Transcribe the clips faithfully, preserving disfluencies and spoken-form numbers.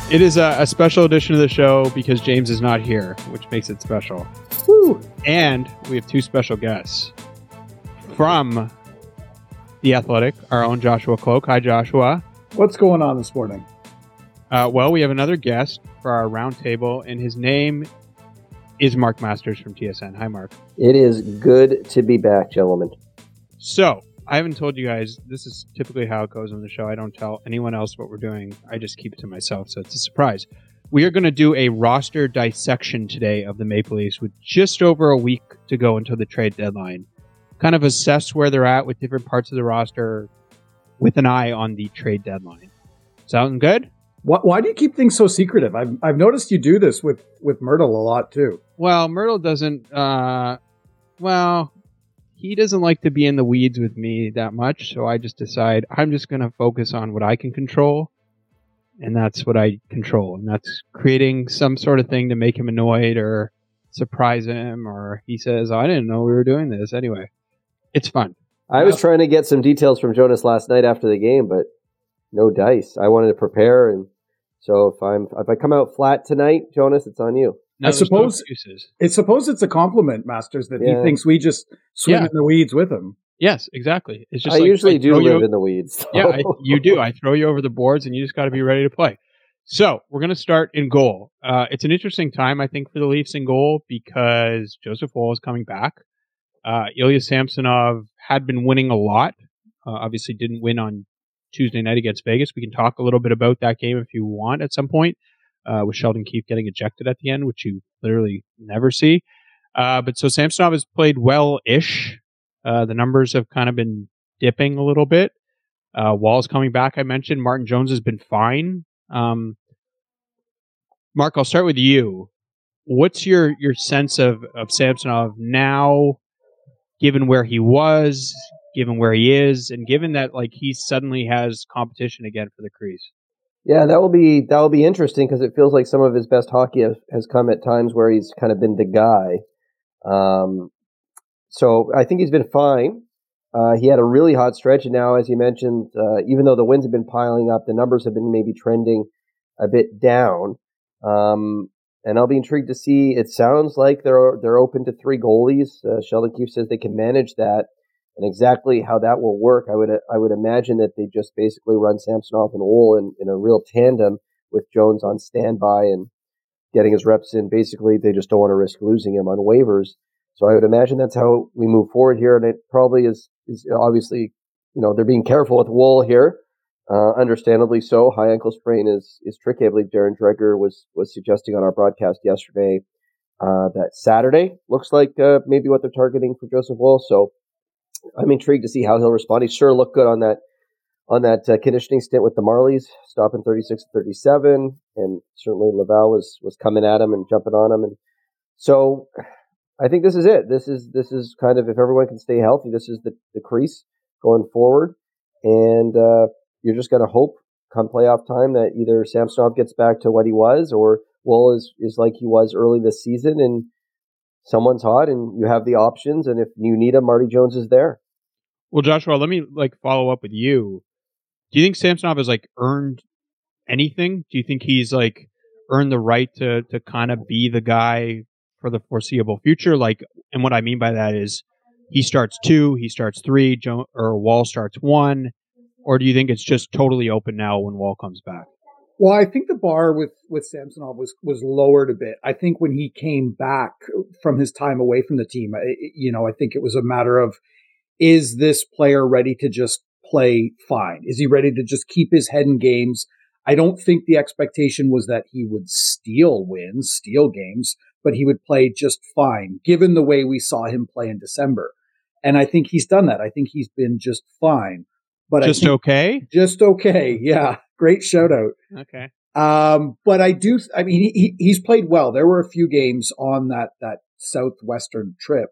It is a, a special edition of the show because James is not here, which makes it special. Woo. And we have two special guests from The Athletic, our own Joshua Cloak. Hi, Joshua. What's going on this morning? Uh, well, we have another guest for our roundtable, and his name is Mark Masters from T S N. Hi, Mark. It is good to be back, gentlemen. So, I haven't told you guys, this is typically how it goes on the show. I don't tell anyone else what we're doing. I just keep it to myself, so it's a surprise. We are going to do a roster dissection today of the Maple Leafs with just over a week to go until the trade deadline. Kind of assess where they're at with different parts of the roster with an eye on the trade deadline. Sound good? Why, why do you keep things so secretive? I've I've noticed you do this with, with Myrtle a lot, too. Well, Myrtle doesn't, uh, well... He doesn't like to be in the weeds with me that much, so I just decide I'm just going to focus on what I can control, and that's what I control, and that's creating some sort of thing to make him annoyed or surprise him, or he says, I didn't know we were doing this. Anyway, it's fun. I was trying to get some details from Jonas last night after the game, but no dice. I wanted to prepare, and so if I'm if I come out flat tonight, Jonas, it's on you. No, I suppose no it's suppose it's a compliment, Masters, that yeah. he thinks we just swim yeah. in the weeds with him. Yes, exactly. It's just I like, usually I do live you, in the weeds. So. Yeah, I, you do. I throw you over the boards, and you just got to be ready to play. So we're going to start in goal. Uh, it's an interesting time, I think, for the Leafs in goal because Joseph Woll is coming back. Uh, Ilya Samsonov had been winning a lot. Uh, obviously, didn't win on Tuesday night against Vegas. We can talk a little bit about that game if you want at some point. Uh, with Sheldon Keefe getting ejected at the end, which you literally never see. Uh, but so Samsonov has played well-ish. Uh, the numbers have kind of been dipping a little bit. Uh, Wall's coming back, I mentioned. Martin Jones has been fine. Um, Mark, I'll start with you. What's your, your sense of, of Samsonov now, given where he was, given where he is, and given that like he suddenly has competition again for the crease? Yeah, that will be that will be interesting because it feels like some of his best hockey has, has come at times where he's kind of been the guy. Um, so I think he's been fine. Uh, he had a really hot stretch, and now, as you mentioned, uh, even though the wins have been piling up, the numbers have been maybe trending a bit down. Um, and I'll be intrigued to see. It sounds like they're they're open to three goalies. Uh, Sheldon Keefe says they can manage that. And exactly how that will work, I would I would imagine that they just basically run Samsonov and Woll in, in a real tandem with Jones on standby and getting his reps in. Basically, they just don't want to risk losing him on waivers. So I would imagine that's how we move forward here. And it probably is, is obviously, you know, they're being careful with Woll here, uh, understandably so. High ankle sprain is is tricky. I believe Darren Dreger was was suggesting on our broadcast yesterday uh, that Saturday looks like uh, maybe what they're targeting for Joseph Woll. So I'm intrigued to see how he'll respond. He sure looked good on that on that uh, conditioning stint with the Marlies, stopping thirty-six thirty-seven, and certainly Laval was was coming at him and jumping on him. And so I think this is it. This is this is kind of, if everyone can stay healthy, this is the, the crease going forward. And uh, you're just going to hope come playoff time that either Samsonov gets back to what he was, or Woll is, is like he was early this season, and someone's hot and you have the options, and if you need him, Marty Jones is there. Well, Joshua, let me like follow up with you. Do you think Samsonov has like earned anything? Do you think he's like earned the right to to kind of be the guy for the foreseeable future? Like, and what I mean by that is he starts two, he starts three, jo- or Woll starts one, or do you think it's just totally open now when Woll comes back? Well, I think the bar with, with Samsonov was, was lowered a bit. I think when he came back from his time away from the team, I, you know, I think it was a matter of, is this player ready to just play fine? Is he ready to just keep his head in games? I don't think the expectation was that he would steal wins, steal games, but he would play just fine, given the way we saw him play in December. And I think he's done that. I think he's been just fine. But just I think, okay? Just okay, yeah. Great shout out. Okay. Um, but I do, I mean, he, he's played well. There were a few games on that, that Southwestern trip,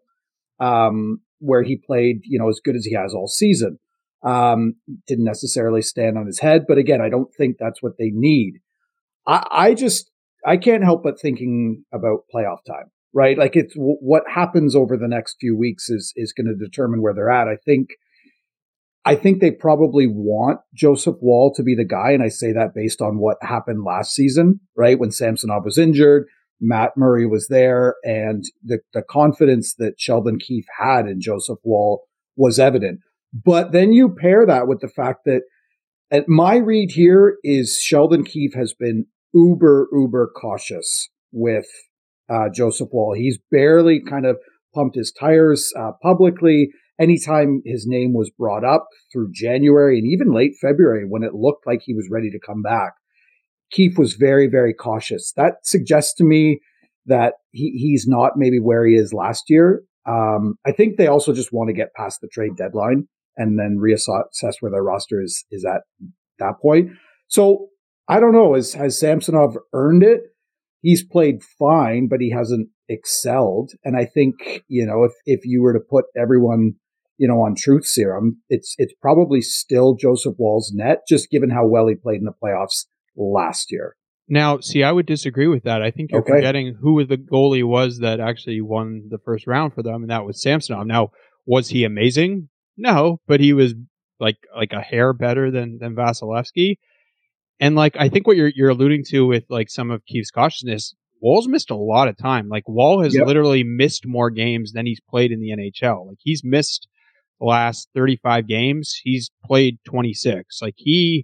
um, where he played, you know, as good as he has all season. Um, didn't necessarily stand on his head, but again, I don't think that's what they need. I, I just, I can't help but thinking about playoff time, right? Like it's w- what happens over the next few weeks is, is going to determine where they're at. I think I think they probably want Joseph Woll to be the guy. And I say that based on what happened last season, right? When Samsonov was injured, Matt Murray was there, and the, the confidence that Sheldon Keefe had in Joseph Woll was evident. But then you pair that with the fact that at my read here is Sheldon Keefe has been uber, uber cautious with uh, Joseph Woll. He's barely kind of pumped his tires uh, publicly. Anytime his name was brought up through January and even late February when it looked like he was ready to come back, Keefe was very, very cautious. That suggests to me that he, he's not maybe where he is last year. Um, I think they also just want to get past the trade deadline and then reassess where their roster is, is at that point. So I don't know. Has, has Samsonov earned it? He's played fine, but he hasn't excelled. And I think, you know, if, if you were to put everyone, you know, on truth serum, it's, it's probably still Joseph Woll's net, just given how well he played in the playoffs last year. Now, see, I would disagree with that. I think you're okay. forgetting who the goalie was that actually won the first round for them, and that was Samsonov. Now, was he amazing? No, but he was like like a hair better than than Vasilevsky. And like I think what you're you're alluding to with like some of Keefe's cautiousness, Woll's missed a lot of time. Like Woll has yep. literally missed more games than he's played in the N H L. Like he's missed the last thirty-five games. He's played twenty-six. Like he,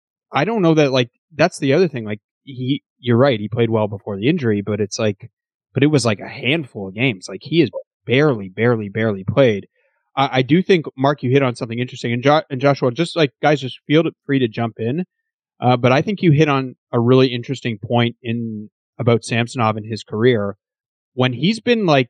I don't know that like that's the other thing. Like he, you're right. He played well before the injury, but it's like, but it was like a handful of games. Like he has barely, barely, barely played. I, I do think, Mark, you hit on something interesting, and, jo- and Joshua, just like guys, just feel free to jump in. Uh, but I think you hit on a really interesting point in about Samsonov in his career when he's been like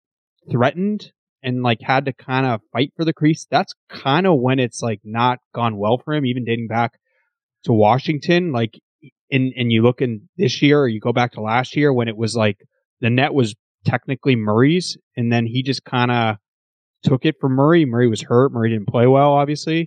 threatened and like had to kind of fight for the crease. That's kind of when it's like not gone well for him, even dating back to Washington. Like, and and you look in this year, or you go back to last year when it was like the net was technically Murray's, and then he just kind of took it from Murray. Murray was hurt. Murray didn't play well, obviously.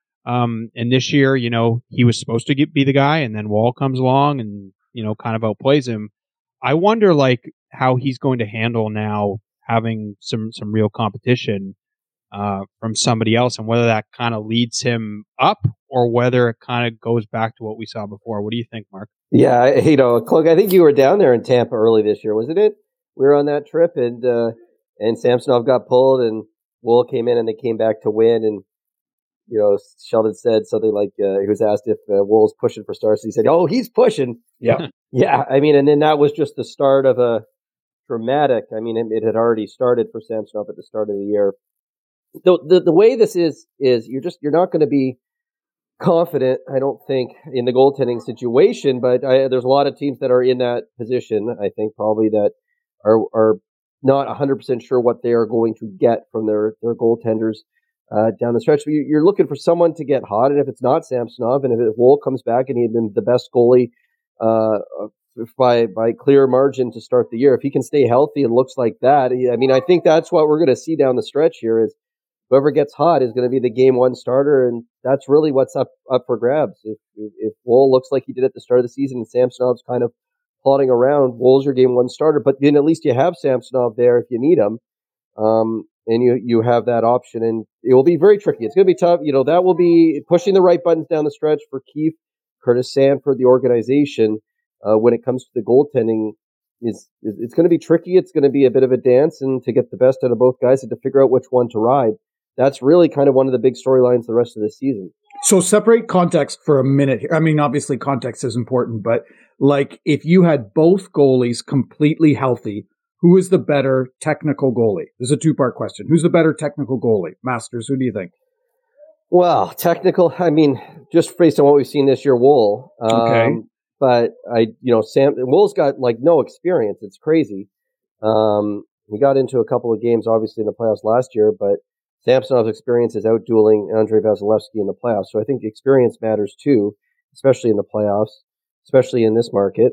Um, and this year, you know, he was supposed to get, be the guy, and then Woll comes along and, you know, kind of outplays him. I wonder, like, how he's going to handle now having some, some real competition uh, from somebody else, and whether that kind of leads him up or whether it kind of goes back to what we saw before. What do you think, Mark? Yeah, you know, Cloak, I think you were down there in Tampa early this year, wasn't it? We were on that trip, and uh, and Samsonov got pulled, and Woll came in, and they came back to win, and you know, Sheldon said something like, uh, he was asked if uh, Woll's pushing for stars. He said, oh, he's pushing. Yeah. yeah. I mean, and then that was just the start of a dramatic, I mean, it, it had already started for Samsonov at the start of the year. The, the, the way this is, is you're just, you're not going to be confident, I don't think, in the goaltending situation, but I, there's a lot of teams that are in that position, I think probably that are, are not one hundred percent sure what they are going to get from their, their goaltenders. Uh, down the stretch, you're looking for someone to get hot, and if it's not Samsonov, and if Woll comes back and he had been the best goalie uh, by by clear margin to start the year, if he can stay healthy and looks like that, I mean, I think that's what we're going to see down the stretch here. Is whoever gets hot is going to be the game one starter, and that's really what's up up for grabs. If if, if Woll looks like he did at the start of the season, and Samsonov's kind of plodding around, Woll's your game one starter, but then at least you have Samsonov there if you need him. Um, And you, you have that option, and it will be very tricky. It's going to be tough. You know, that will be pushing the right buttons down the stretch for Keefe, Curtis Sanford, the organization. Uh, when it comes to the goaltending, is it's going to be tricky. It's going to be a bit of a dance, and to get the best out of both guys and to figure out which one to ride. That's really kind of one of the big storylines the rest of the season. So separate context for a minute here. I mean, obviously context is important, but like if you had both goalies completely healthy, who is the better technical goalie? This is a two-part question. Who's the better technical goalie? Masters, who do you think? Well, technical, I mean, just based on what we've seen this year, Woll. Um, okay. But, I, you know, Sam Woll's got, like, no experience. It's crazy. Um, he got into a couple of games, obviously, in the playoffs last year, but Samsonov's experience is out-dueling Andrei Vasilevsky in the playoffs. So I think the experience matters, too, especially in the playoffs, especially in this market.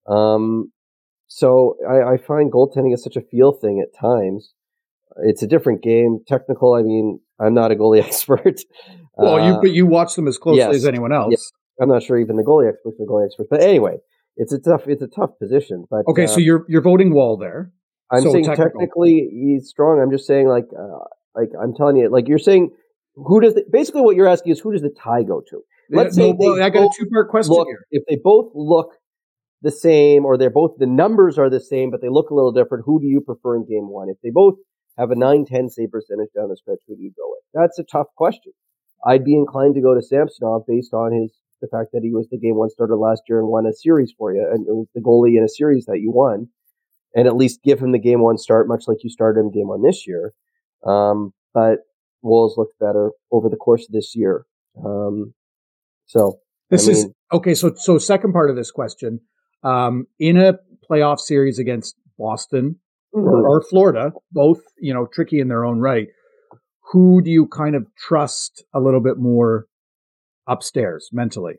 Um So I, I find goaltending is such a feel thing at times. It's a different game. Technical, I mean, I'm not a goalie expert. Well, uh, you but you watch them as closely yes, as anyone else. Yes. I'm not sure even the goalie experts are goalie experts. But anyway, it's a tough it's a tough position. But okay, uh, so you're you're voting Woll there. I'm so saying technical. Technically he's strong. I'm just saying like uh, like I'm telling you, like you're saying who does the, basically what you're asking is who does the tie go to? Let's no, say well, they I got a both two part question look, here. if they both look the same, or they're both the numbers are the same, but they look a little different, who do you prefer in game one? If they both have a nine ten save percentage down the stretch, who do you go with? That's a tough question. I'd be inclined to go to Samsonov based on his the fact that he was the game one starter last year and won a series for you, and it was the goalie in a series that you won, and at least give him the game one start, much like you started him game one this year. Um, but Wolves looked better over the course of this year. Um, so this I mean, is okay. So, so second part of this question, um, in a playoff series against Boston mm-hmm. or, or Florida, both, you know, tricky in their own right. Who do you kind of trust a little bit more upstairs mentally?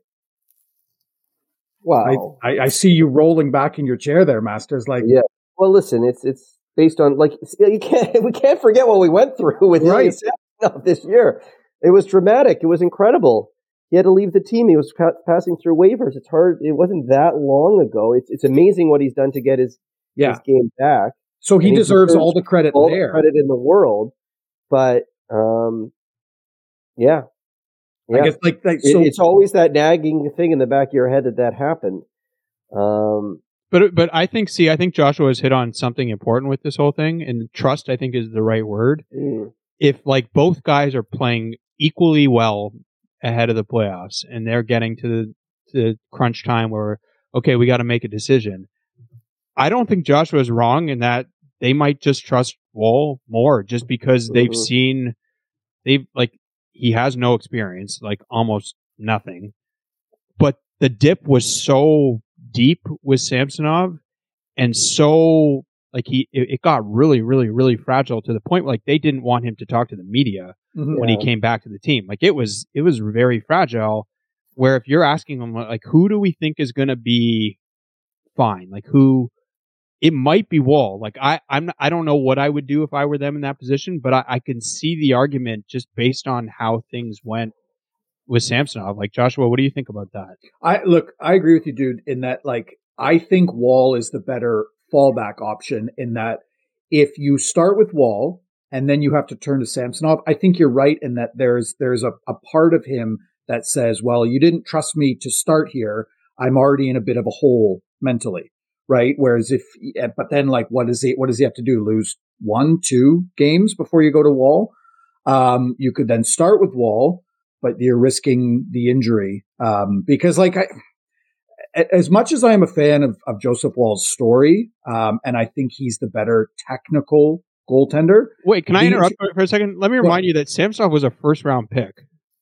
Wow. I, I, I see you rolling back in your chair there, Masters. Like, yeah. Well, listen, it's, it's based on like, you can't, we can't forget what we went through with right. Ilya this year. It was dramatic. It was incredible. He had to leave the team. He was pa- passing through waivers. It's hard. It wasn't that long ago. It's, it's amazing what he's done to get his, yeah. his game back. So he deserves, he deserves all the credit all there. the credit in the world. But, um, yeah. yeah. I guess like, like so it, it's always that nagging thing in the back of your head that that happened. Um, but but I think, see, I think Joshua has hit on something important with this whole thing, and trust, I think, is the right word. Mm. If like both guys are playing equally well ahead of the playoffs, and they're getting to the, the crunch time where, okay, we got to make a decision. I don't think Joshua is wrong in that they might just trust Woll more just because they've mm-hmm. seen, they've like, he has no experience, like almost nothing. But the dip was so deep with Samsonov and so like he, it, it got really, really, really fragile to the point where like they didn't want him to talk to the media mm-hmm. when yeah. he came back to the team. Like it was, it was very fragile where if you're asking him like, who do we think is going to be fine? Like who, it might be Woll. Like I, I'm, I don't know what I would do if I were them in that position, but I, I can see the argument just based on how things went with Samsonov. Like Joshua, what do you think about that? I look, I agree with you, dude. In that, like, I think Woll is the better fallback option. In that, if you start with Woll and then you have to turn to Samsonov, I think you're right in that there's there's a, a part of him that says, well, you didn't trust me to start here. I'm already in a bit of a hole mentally. Right. Whereas if, but then like, what does he, what does he have to do? Lose one, two games before you go to Woll? Um, you could then start with Woll, but you're risking the injury. Um, because like I, as much as I am a fan of, of Joseph Woll's story, um, and I think he's the better technical goaltender. Wait, can I interrupt for a second? Let me remind well, you that Samsonov was a first round pick.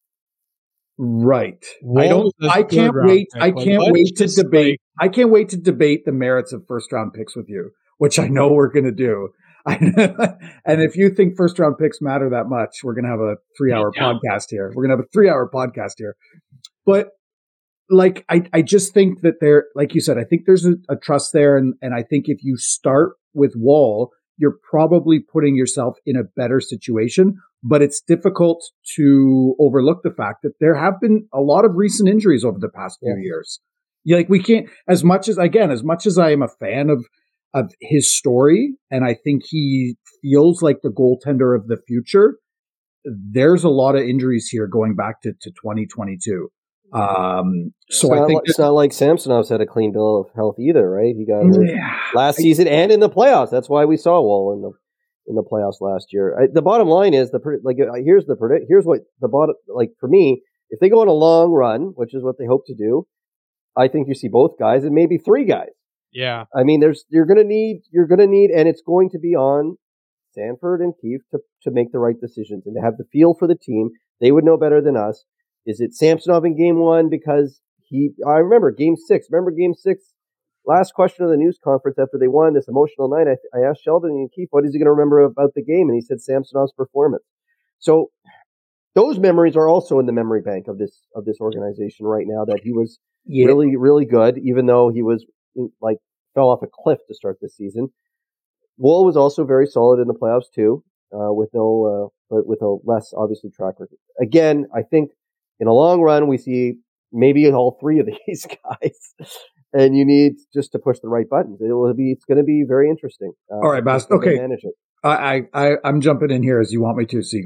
Right. Woll I don't, I can't wait. Pick. I can't like, wait to debate. Like, I can't wait to debate the merits of first round picks with you, which I know we're going to do. And if you think first round picks matter that much, we're going to have a three hour yeah. podcast here. We're going to have a three hour podcast here. But like, I, I just think that there, like you said, I think there's a, a trust there. And, and I think if you start with Woll, you're probably putting yourself in a better situation. But it's difficult to overlook the fact that there have been a lot of recent injuries over the past few yeah. years. Yeah, like we can't, as much as, again, as much as I am a fan of, of his story, and I think he feels like the goaltender of the future, there's a lot of injuries here going back to, to twenty twenty-two. Um, so it's I think like, it's not like Samsonov's had a clean bill of health either, right? He got yeah, last I, season and in the playoffs. That's why we saw Woll in the in the playoffs last year. I, the bottom line is the like here's the predict here's what the bottom like for me, if they go on a long run, which is what they hope to do, I think you see both guys and maybe three guys. Yeah. I mean, there's you're going to need you're going to need and it's going to be on Sanford and Keefe to to make the right decisions and to have the feel for the team. They would know better than us. Is it Samsonov in game one because he I remember game six. Remember game six? Last question of the news conference after they won this emotional night, I, I asked Sheldon and Keefe, what is he going to remember about the game? And he said Samsonov's performance. So those memories are also in the memory bank of this of this organization right now, that he was yeah. really, really good, even though he was like fell off a cliff to start this season. Woll was also very solid in the playoffs too, uh, with no, uh, but with a less obviously track record. Again, I think in a long run we see maybe all three of these guys. And you need just to push the right buttons. It will be. It's going to be very interesting. Uh, All right, Bast. Okay, I, I, I'm jumping in here as you want me to, Seagull.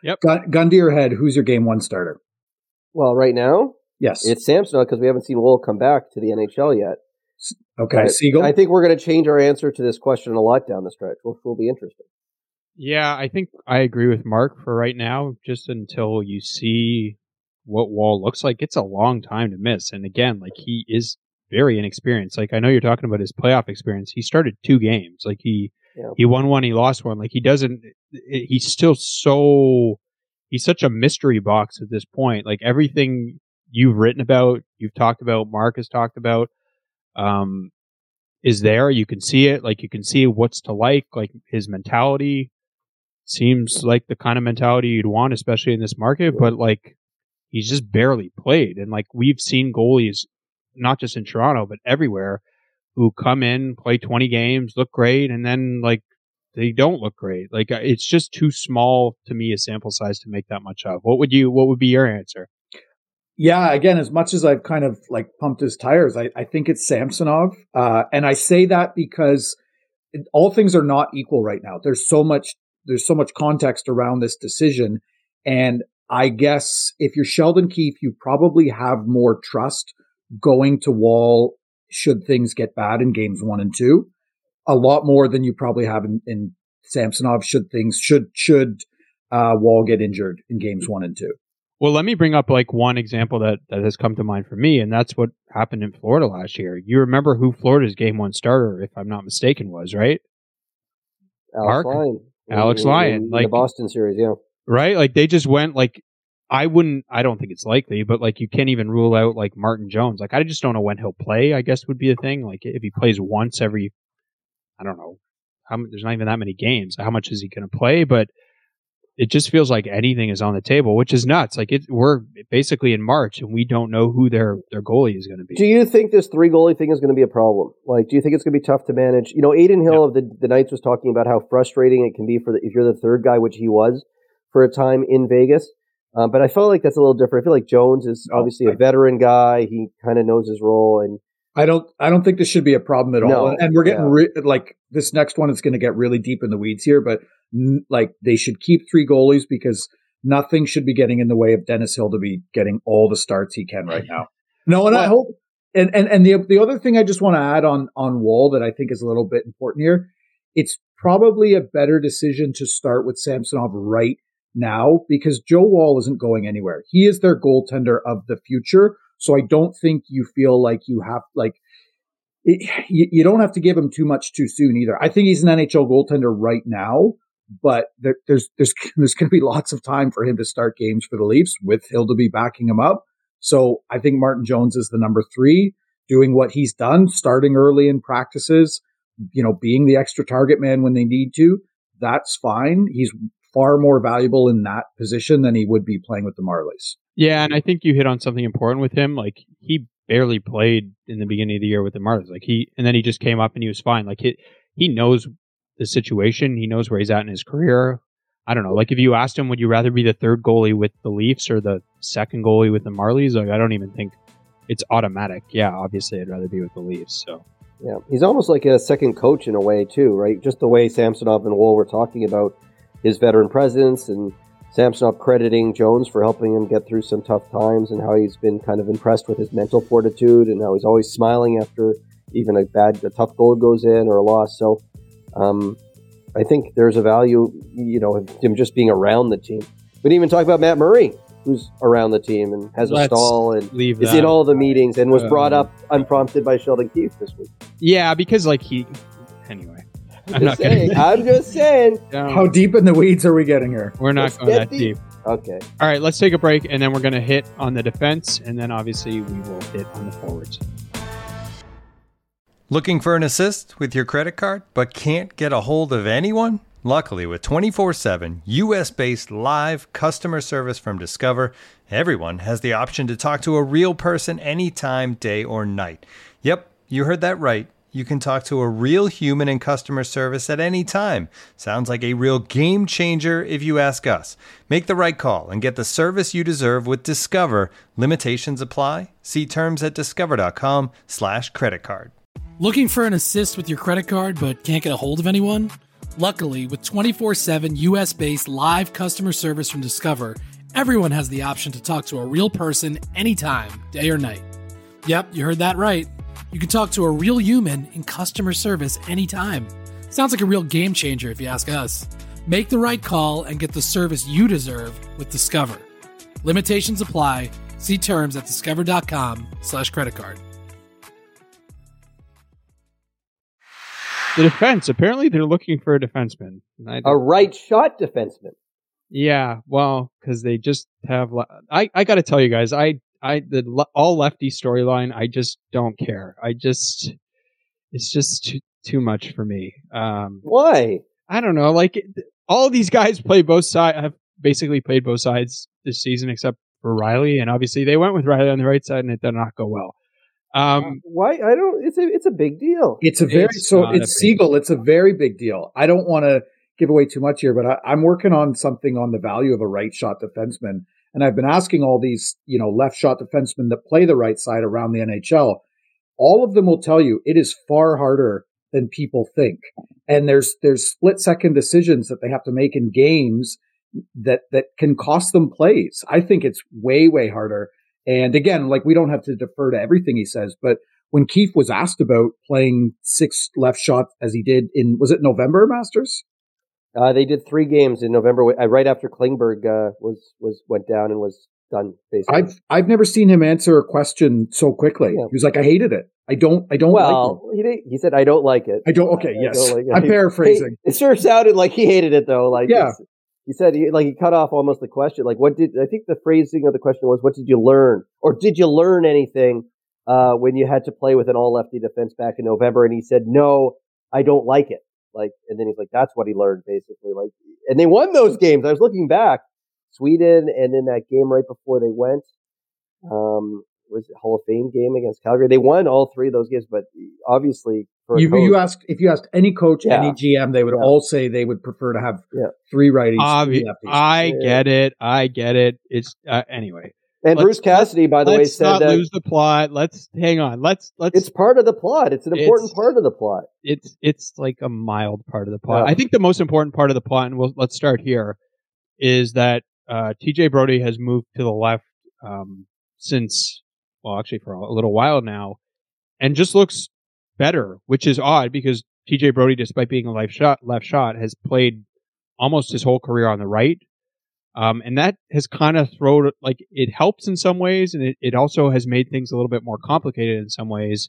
Yep. Gun, gun to your head, who's your game one starter? Well, right now, yes, it's Samsonov because we haven't seen Woll come back to the N H L yet. Okay, but Siegel? I think we're going to change our answer to this question a lot down the stretch, which will be interesting. Yeah, I think I agree with Mark for right now, just until you see what Woll looks like. It's a long time to miss. And again, like he is very inexperienced. Like I know you're talking about his playoff experience. He started two games. Like he yeah. he won one, he lost one. Like he doesn't, he's still so, he's such a mystery box at this point. Like everything you've written about, you've talked about, Mark has talked about, um, is there. You can see it. Like you can see what's to like, like his mentality seems like the kind of mentality you'd want, especially in this market, but like he's just barely played. And like we've seen goalies, not just in Toronto, but everywhere, who come in, play twenty games, look great, and then like they don't look great. Like it's just too small to me a sample size to make that much of. What would you, what would be your answer? Yeah, again, as much as I've kind of like pumped his tires, I, I think it's Samsonov. Uh, and I say that because it, all things are not equal right now. There's so much, there's so much context around this decision. And I guess if you're Sheldon Keefe, you probably have more trust going to Woll should things get bad in games one and two, a lot more than you probably have in, in Samsonov should things, should, should uh, Woll get injured in games one and two. Well, let me bring up like one example that, that has come to mind for me, and that's what happened in Florida last year. You remember who Florida's game one starter, if I'm not mistaken, was, right? Alex Mark? Lyon. Alex in, Lyon. In, like, in the Boston series, yeah. Right? Like they just went like, I wouldn't, I don't think it's likely, but like you can't even rule out like Martin Jones. Like I just don't know when he'll play, I guess would be a thing. Like if he plays once every, I don't know, how there's not even that many games. How much is he going to play? But it just feels like anything is on the table, which is nuts. Like it, we're basically in March and we don't know who their, their goalie is going to be. Do you think this three goalie thing is going to be a problem? Like, do you think it's going to be tough to manage? You know, Aiden Hill yeah. of the, the Knights was talking about how frustrating it can be for the, if you're the third guy, which he was for a time in Vegas. Um, but I felt like that's a little different. I feel like Jones is obviously a veteran guy. He kind of knows his role, and I don't. I don't think this should be a problem at all. No, and we're getting yeah. re- like this next one is going to get really deep in the weeds here. But n- like they should keep three goalies because nothing should be getting in the way of Dennis Hill to be getting all the starts he can right now. No, and I hope. And and and the the other thing I just want to add on on Woll that I think is a little bit important here. It's probably a better decision to start with Samsonov right now because Joe Woll isn't going anywhere. He is their goaltender of the future. So I don't think you feel like you have like it, you, you don't have to give him too much too soon either. I think he's an N H L goaltender right now, but there, there's there's there's going to be lots of time for him to start games for the Leafs with Hill to be backing him up. So I think Martin Jones is the number three, doing what he's done, starting early in practices, you know, being the extra target man when they need to. That's fine. He's far more valuable in that position than he would be playing with the Marlies. Yeah, and I think you hit on something important with him. Like he barely played in the beginning of the year with the Marlies. Like he, and then he just came up and he was fine. Like he, he knows the situation. He knows where he's at in his career. I don't know. Like if you asked him, would you rather be the third goalie with the Leafs or the second goalie with the Marlies? Like I don't even think it's automatic. Yeah, obviously I'd rather be with the Leafs. So yeah, he's almost like a second coach in a way too, right? Just the way Samsonov and Woll were talking about his veteran presence, and Samsonov crediting Jones for helping him get through some tough times, and how he's been kind of impressed with his mental fortitude, and how he's always smiling after even a bad, a tough goal goes in or a loss. So um, I think there's a value, you know, of him just being around the team. We didn't even talk about Matt Murray, who's around the team and has Let's a stall and leave is that. in all the meetings and was Uh, brought up unprompted by Sheldon Keefe this week. yeah, because like he, anyway, I'm Just not saying, gonna. I'm just saying. How deep in the weeds are we getting here? We're not Let's going get that deep. deep. Okay. All right, let's take a break, and then we're going to hit on the defense, and then obviously we will hit on the forwards. Looking for an assist with your credit card, but can't get a hold of anyone? Luckily, with twenty-four seven U S-based live customer service from Discover, everyone has the option to talk to a real person anytime, day or night. Yep, you heard that right. You can talk to a real human in customer service at any time. Sounds like a real game changer if you ask us. Make the right call and get the service you deserve with Discover. Limitations apply. See terms at discover.com slash credit card. Looking for an assist with your credit card but can't get a hold of anyone? Luckily, with twenty-four seven U S-based live customer service from Discover, everyone has the option to talk to a real person anytime, day or night. Yep, you heard that right. You can talk to a real human in customer service anytime. Sounds like a real game changer if you ask us. Make the right call and get the service you deserve with Discover. Limitations apply. See terms at discover.com slash credit card. The defense, apparently they're looking for a defenseman. A right shot defenseman. Yeah, well, because they just have. Le- I I got to tell you guys, I I the le- all lefty storyline. I just don't care. I just it's just too, too much for me. Um, Why? I don't know. Like all of these guys play both sides. Have basically played both sides this season, except for Riley, and obviously they went with Riley on the right side, and it did not go well. Um, Why? I don't. It's a. It's a big deal. It's a very It's so. not It's a big Siegel. It's a very big deal. I don't want to give away too much here, but I, I'm working on something on the value of a right shot defenseman, and I've been asking all these, you know, left shot defensemen that play the right side around the N H L. All of them will tell you it is far harder than people think, and there's there's split second decisions that they have to make in games that that can cost them plays. I think it's way way harder. And again, like we don't have to defer to everything he says, but when Keefe was asked about playing six left shots as he did in, was it November, Masters? Uh, they did three games in November, uh, right after Klingberg uh, was was went down and was done. Basically, I've I've never seen him answer a question so quickly. Yeah. He was like, "I hated it. I don't. I don't well, like it. he he said, "I don't like it." I don't." Okay, I yes, don't like it. I'm paraphrasing. He, it sure sounded like he hated it, though. Like, Yeah. he said, he, like he cut off almost the question. Like, what did I think the phrasing of the question was? What did you learn, or did you learn anything uh, when you had to play with an all lefty defense back in November? And he said, "No, I don't like it." Like, and then he's like, "That's what he learned, basically." Like, and they won those games. I was looking back, Sweden, and then that game right before they went, um, was it Hall of Fame game against Calgary. They won all three of those games, but obviously, for a You, coach, you asked if you asked any coach, Yeah. any G M, they would Yeah. all say they would prefer to have Yeah. three righties, Obvi- three lefties. I Yeah. get it. I get it. It's uh, anyway. and let's- Bruce Cassidy, by the way, Let's said not that lose the plot. Let's hang on. Let's let's. it's part of the plot. It's an important It's- part of the plot. it's it's like a mild part of the plot. Yeah. I think the most important part of the plot, and we'll, let's start here, is that uh, T J Brody has moved to the left um, since, well, actually for a little while now, and just looks better, which is odd because T J Brody, despite being a left shot, left shot, has played almost his whole career on the right. Um, and that has kind of thrown, like, it helps in some ways, and it, it also has made things a little bit more complicated in some ways.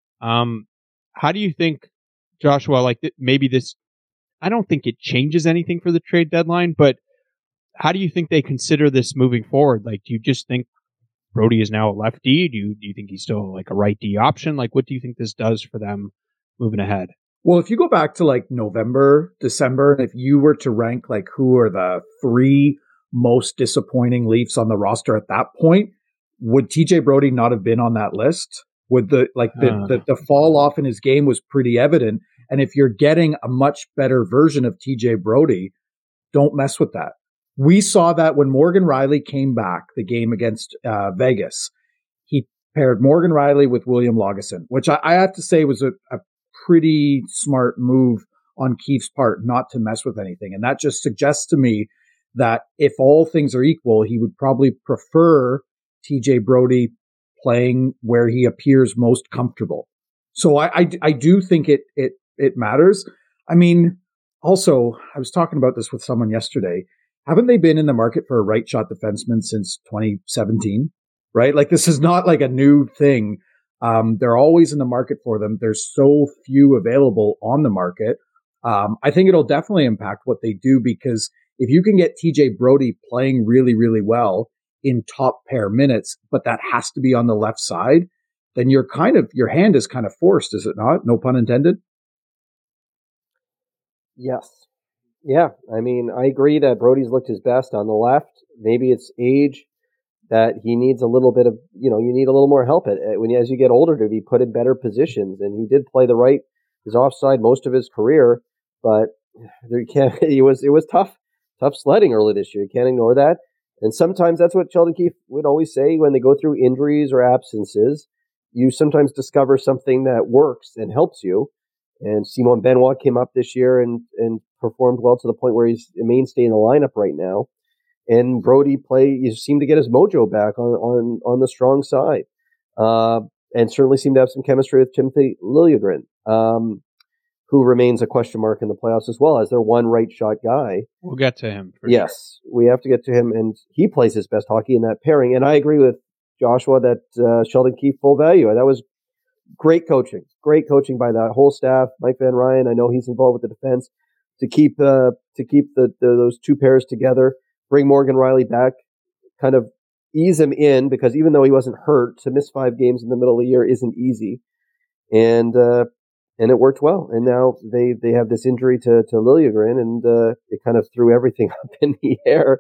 Um, how do you think, Joshua, like, th- maybe this, I don't think it changes anything for the trade deadline, but how do you think they consider this moving forward? Like, do you just think Brody is now a left D? Do you, do you think he's still, like, a right D option? Like, what do you think this does for them moving ahead? Well, if you go back to like November, December, and if you were to rank like who are the three most disappointing Leafs on the roster at that point, would T J Brody not have been on that list? Would the like the, Uh. the the fall off in his game was pretty evident. And if you're getting a much better version of T J Brody, don't mess with that. We saw that when Morgan Riley came back, the game against uh, Vegas, he paired Morgan Riley with William Lagesson, which I, I have to say was a, a pretty smart move on Keefe's part not to mess with anything. And that just suggests to me that if all things are equal, he would probably prefer T J Brody playing where he appears most comfortable. So I, I, I do think it, it, it matters. I mean, also, I was talking about this with someone yesterday. Haven't they been in the market for a right shot defenseman since twenty seventeen? Right? Like, this is not like a new thing. Um, they're always in the market for them. There's so few available on the market. Um, I think it'll definitely impact what they do, because if you can get T J Brody playing really, really well in top pair minutes, but that has to be on the left side, then you're kind of, your hand is kind of forced, is it not? No pun intended. Yes. Yeah. I mean, I agree that Brody's looked his best on the left. Maybe it's age that he needs a little bit of, you know, you need a little more help at, at when as you get older to be put in better positions. And he did play the right, his offside most of his career, but there can't, it was, it was tough, tough sledding early this year. You can't ignore that. And sometimes that's what Sheldon Keefe would always say when they go through injuries or absences. You sometimes discover something that works and helps you. And Simon Benoit came up this year and, and performed well to the point where he's a mainstay in the lineup right now. And Brodie play, you seem to get his mojo back on, on, on the strong side. Uh, and certainly seemed to have some chemistry with Timothy Liljegren, um, who remains a question mark in the playoffs as well as their one right shot guy. We'll get to him. Yes, sure. We have to get to him, and he plays his best hockey in that pairing. And I agree with Joshua that uh, Sheldon Keefe full value. That was great coaching, great coaching by that whole staff. Mike Van Ryan, I know he's involved with the defense to keep uh, to keep the, the those two pairs together. Bring Morgan Rielly back, kind of ease him in, because even though he wasn't hurt, to miss five games in the middle of the year isn't easy. And uh, and it worked well. And now they, they have this injury to, to Liljegren, and uh, it kind of threw everything up in the air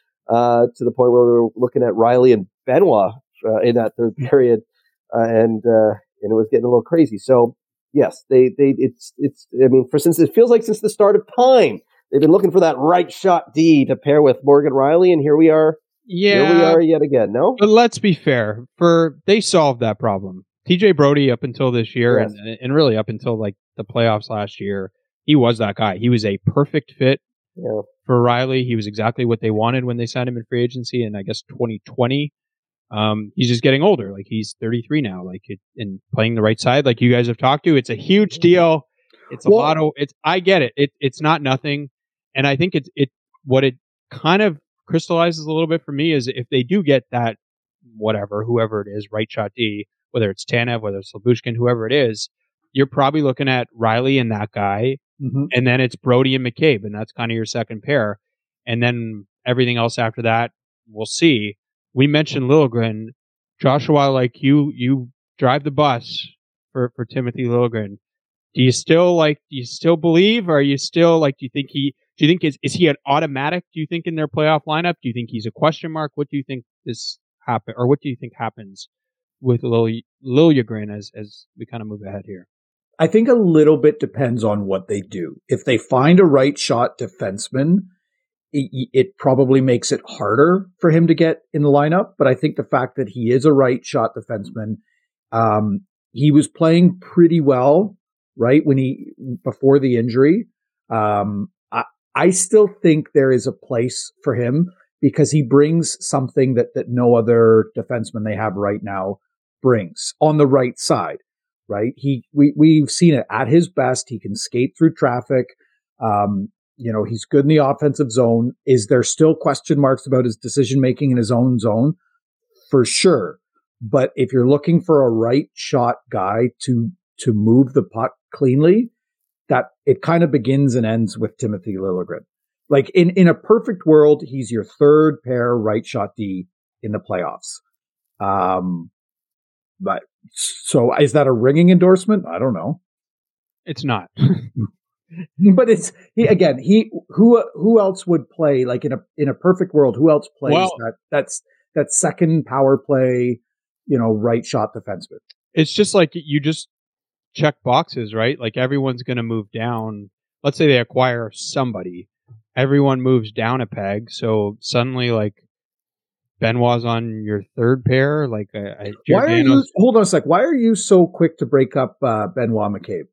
uh, to the point where we were looking at Rielly and Benoit uh, in that third period, uh, and uh, and it was getting a little crazy. So yes, they they it's it's. I mean, for since it feels like since the start of time, they've been looking for that right shot D to pair with Morgan Rielly, and here we are. Yeah, here we are yet again. No, but let's be fair. For they solved that problem. T J Brodie up until this year, yes. and and really up until like the playoffs last year, he was that guy. He was a perfect fit yeah. for Rielly. He was exactly what they wanted when they signed him in free agency in I guess twenty twenty. Um, he's just getting older. Like he's thirty-three now. Like it, and playing the right side, like you guys have talked to, it's a huge deal. It's a well, lot of. It's I get it. It it's not nothing. And I think it's it what it kind of crystallizes a little bit for me is if they do get that whatever, whoever it is, right shot D, whether it's Tanev, whether it's Lyubushkin, whoever it is, you're probably looking at Rielly and that guy, mm-hmm. and then it's Brodie and McCabe, and that's kind of your second pair. And then everything else after that, we'll see. We mentioned Liljegren. Joshua, like you, you drive the bus for, for Timothy Liljegren. Do you still like? Do you still believe? Or are you still like? Do you think he? Do you think is is he an automatic? Do you think in their playoff lineup? Do you think he's a question mark? What do you think this happen? Or what do you think happens with Lil, Liljegren as as we kind of move ahead here? I think a little bit depends on what they do. If they find a right shot defenseman, it, it probably makes it harder for him to get in the lineup. But I think the fact that he is a right shot defenseman, um, he was playing pretty well. Right when he before the injury, um, I, I still think there is a place for him because he brings something that that no other defenseman they have right now brings on the right side. Right, he we we've seen it at his best. He can skate through traffic. Um, you know, he's good in the offensive zone. Is there still question marks about his decision making in his own zone? For sure. But if you're looking for a right shot guy to to move the puck cleanly, that it kind of begins and ends with Timothy Liljegren. Like in, in a perfect world, he's your third pair right shot D in the playoffs. Um, but so is that a ringing endorsement? I don't know. It's not. But it's he again. He who who else would play like in a in a perfect world? Who else plays well, that that's that second power play? You know, right shot defenseman. It's just like you just check boxes, right? Like everyone's going to move down. Let's say they acquire somebody. Everyone moves down a peg. So suddenly, like Benoit's on your third pair. Like, I, I, why are you? Hold on a sec. Why are you so quick to break up uh, Benoit McCabe?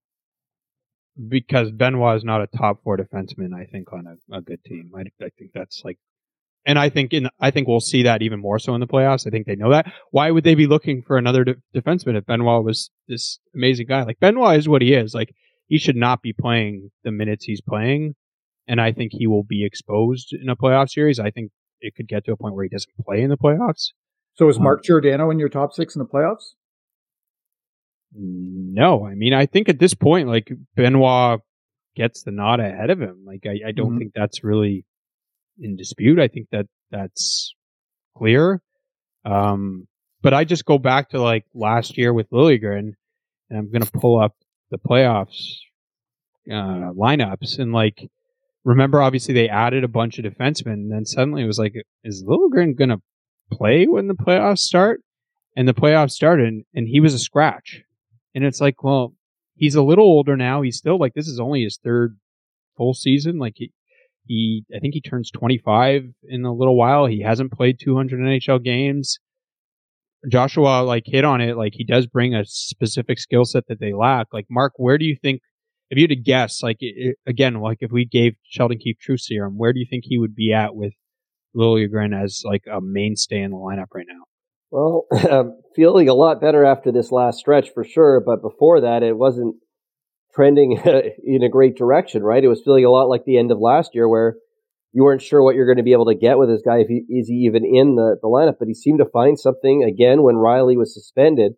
Because Benoit is not a top four defenseman. I think on a, a good team. I, I think that's like. And I think in I think we'll see that even more so in the playoffs. I think they know that. Why would they be looking for another de- defenseman if Benoit was this amazing guy? Like Benoit is what he is. Like he should not be playing the minutes he's playing, and I think he will be exposed in a playoff series. I think it could get to a point where he doesn't play in the playoffs. So is Mark um, Giordano in your top six in the playoffs? No, I mean I think at this point, like Benoit gets the nod ahead of him. Like I, I don't mm-hmm. think that's really in dispute. I think that that's clear. Um, but I just go back to like last year with Liljegren, and I'm going to pull up the playoffs uh, lineups. And like, remember, obviously they added a bunch of defensemen, and then suddenly it was like, is Liljegren going to play when the playoffs start? And the playoffs started, and he was a scratch. And it's like, well, he's a little older now. He's still like, this is only his third full season. Like he, He, I think he turns twenty-five in a little while. He hasn't played two hundred N H L games. Joshua like hit on it. Like he does bring a specific skill set that they lack. Like Mark, where do you think, if you had to guess, like it, again, like if we gave Sheldon Keefe truth serum, where do you think he would be at with Liljegren as like a mainstay in the lineup right now? Well, I'm feeling a lot better after this last stretch for sure. But before that, it wasn't trending in a great direction, right? It was feeling a lot like the end of last year where you weren't sure what you're going to be able to get with this guy. If he is he even in the, the lineup, but he seemed to find something again when Riley was suspended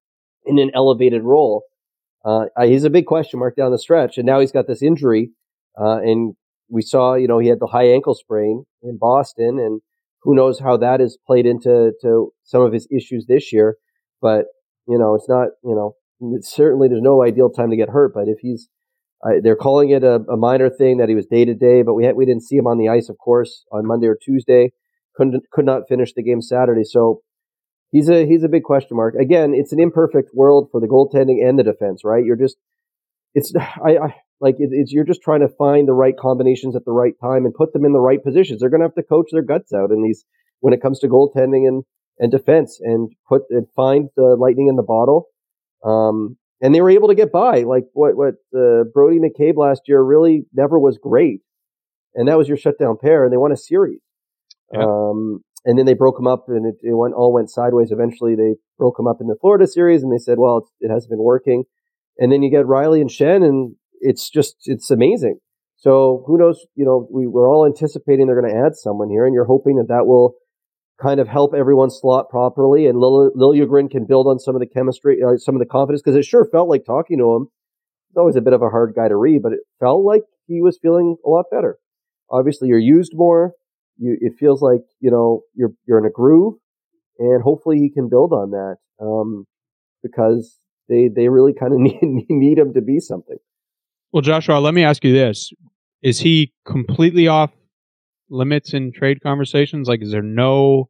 in an elevated role. Uh, he's a big question mark down the stretch, and now he's got this injury. Uh, and we saw, you know, he had the high ankle sprain in Boston, and who knows how that has played into to some of his issues this year. But you know, it's not, you know, it's certainly there's no ideal time to get hurt. But if he's Uh, they're calling it a, a minor thing that he was day to day, but we had, we didn't see him on the ice, of course, on Monday or Tuesday. Couldn't could not finish the game Saturday, so he's a he's a big question mark. Again, it's an imperfect world for the goaltending and the defense, right? You're just it's I, I like it, it's you're just trying to find the right combinations at the right time and put them in the right positions. They're going to have to coach their guts out in these when it comes to goaltending and and defense, and put and find the lightning in the bottle. Um, And they were able to get by. Like what what uh, Brody McCabe last year really never was great, and that was your shutdown pair, and they won a series. Yeah. Um, and then they broke them up, and it, it went all went sideways. Eventually, they broke them up in the Florida series, and they said, "Well, it's, it hasn't been working." And then you get Riley and Shen, and it's just it's amazing. So who knows? You know, we we're all anticipating they're going to add someone here, and you're hoping that that will kind of help everyone slot properly, and Lil- Liljegren can build on some of the chemistry, uh, some of the confidence, because it sure felt like talking to him. He's always a bit of a hard guy to read, but it felt like he was feeling a lot better. Obviously, you're used more. You, it feels like, you know, you're you're in a groove, and hopefully he can build on that, um, because they they really kind of need need him to be something. Well, Joshua, let me ask you this: is he completely off limits in trade conversations? Like, is there no,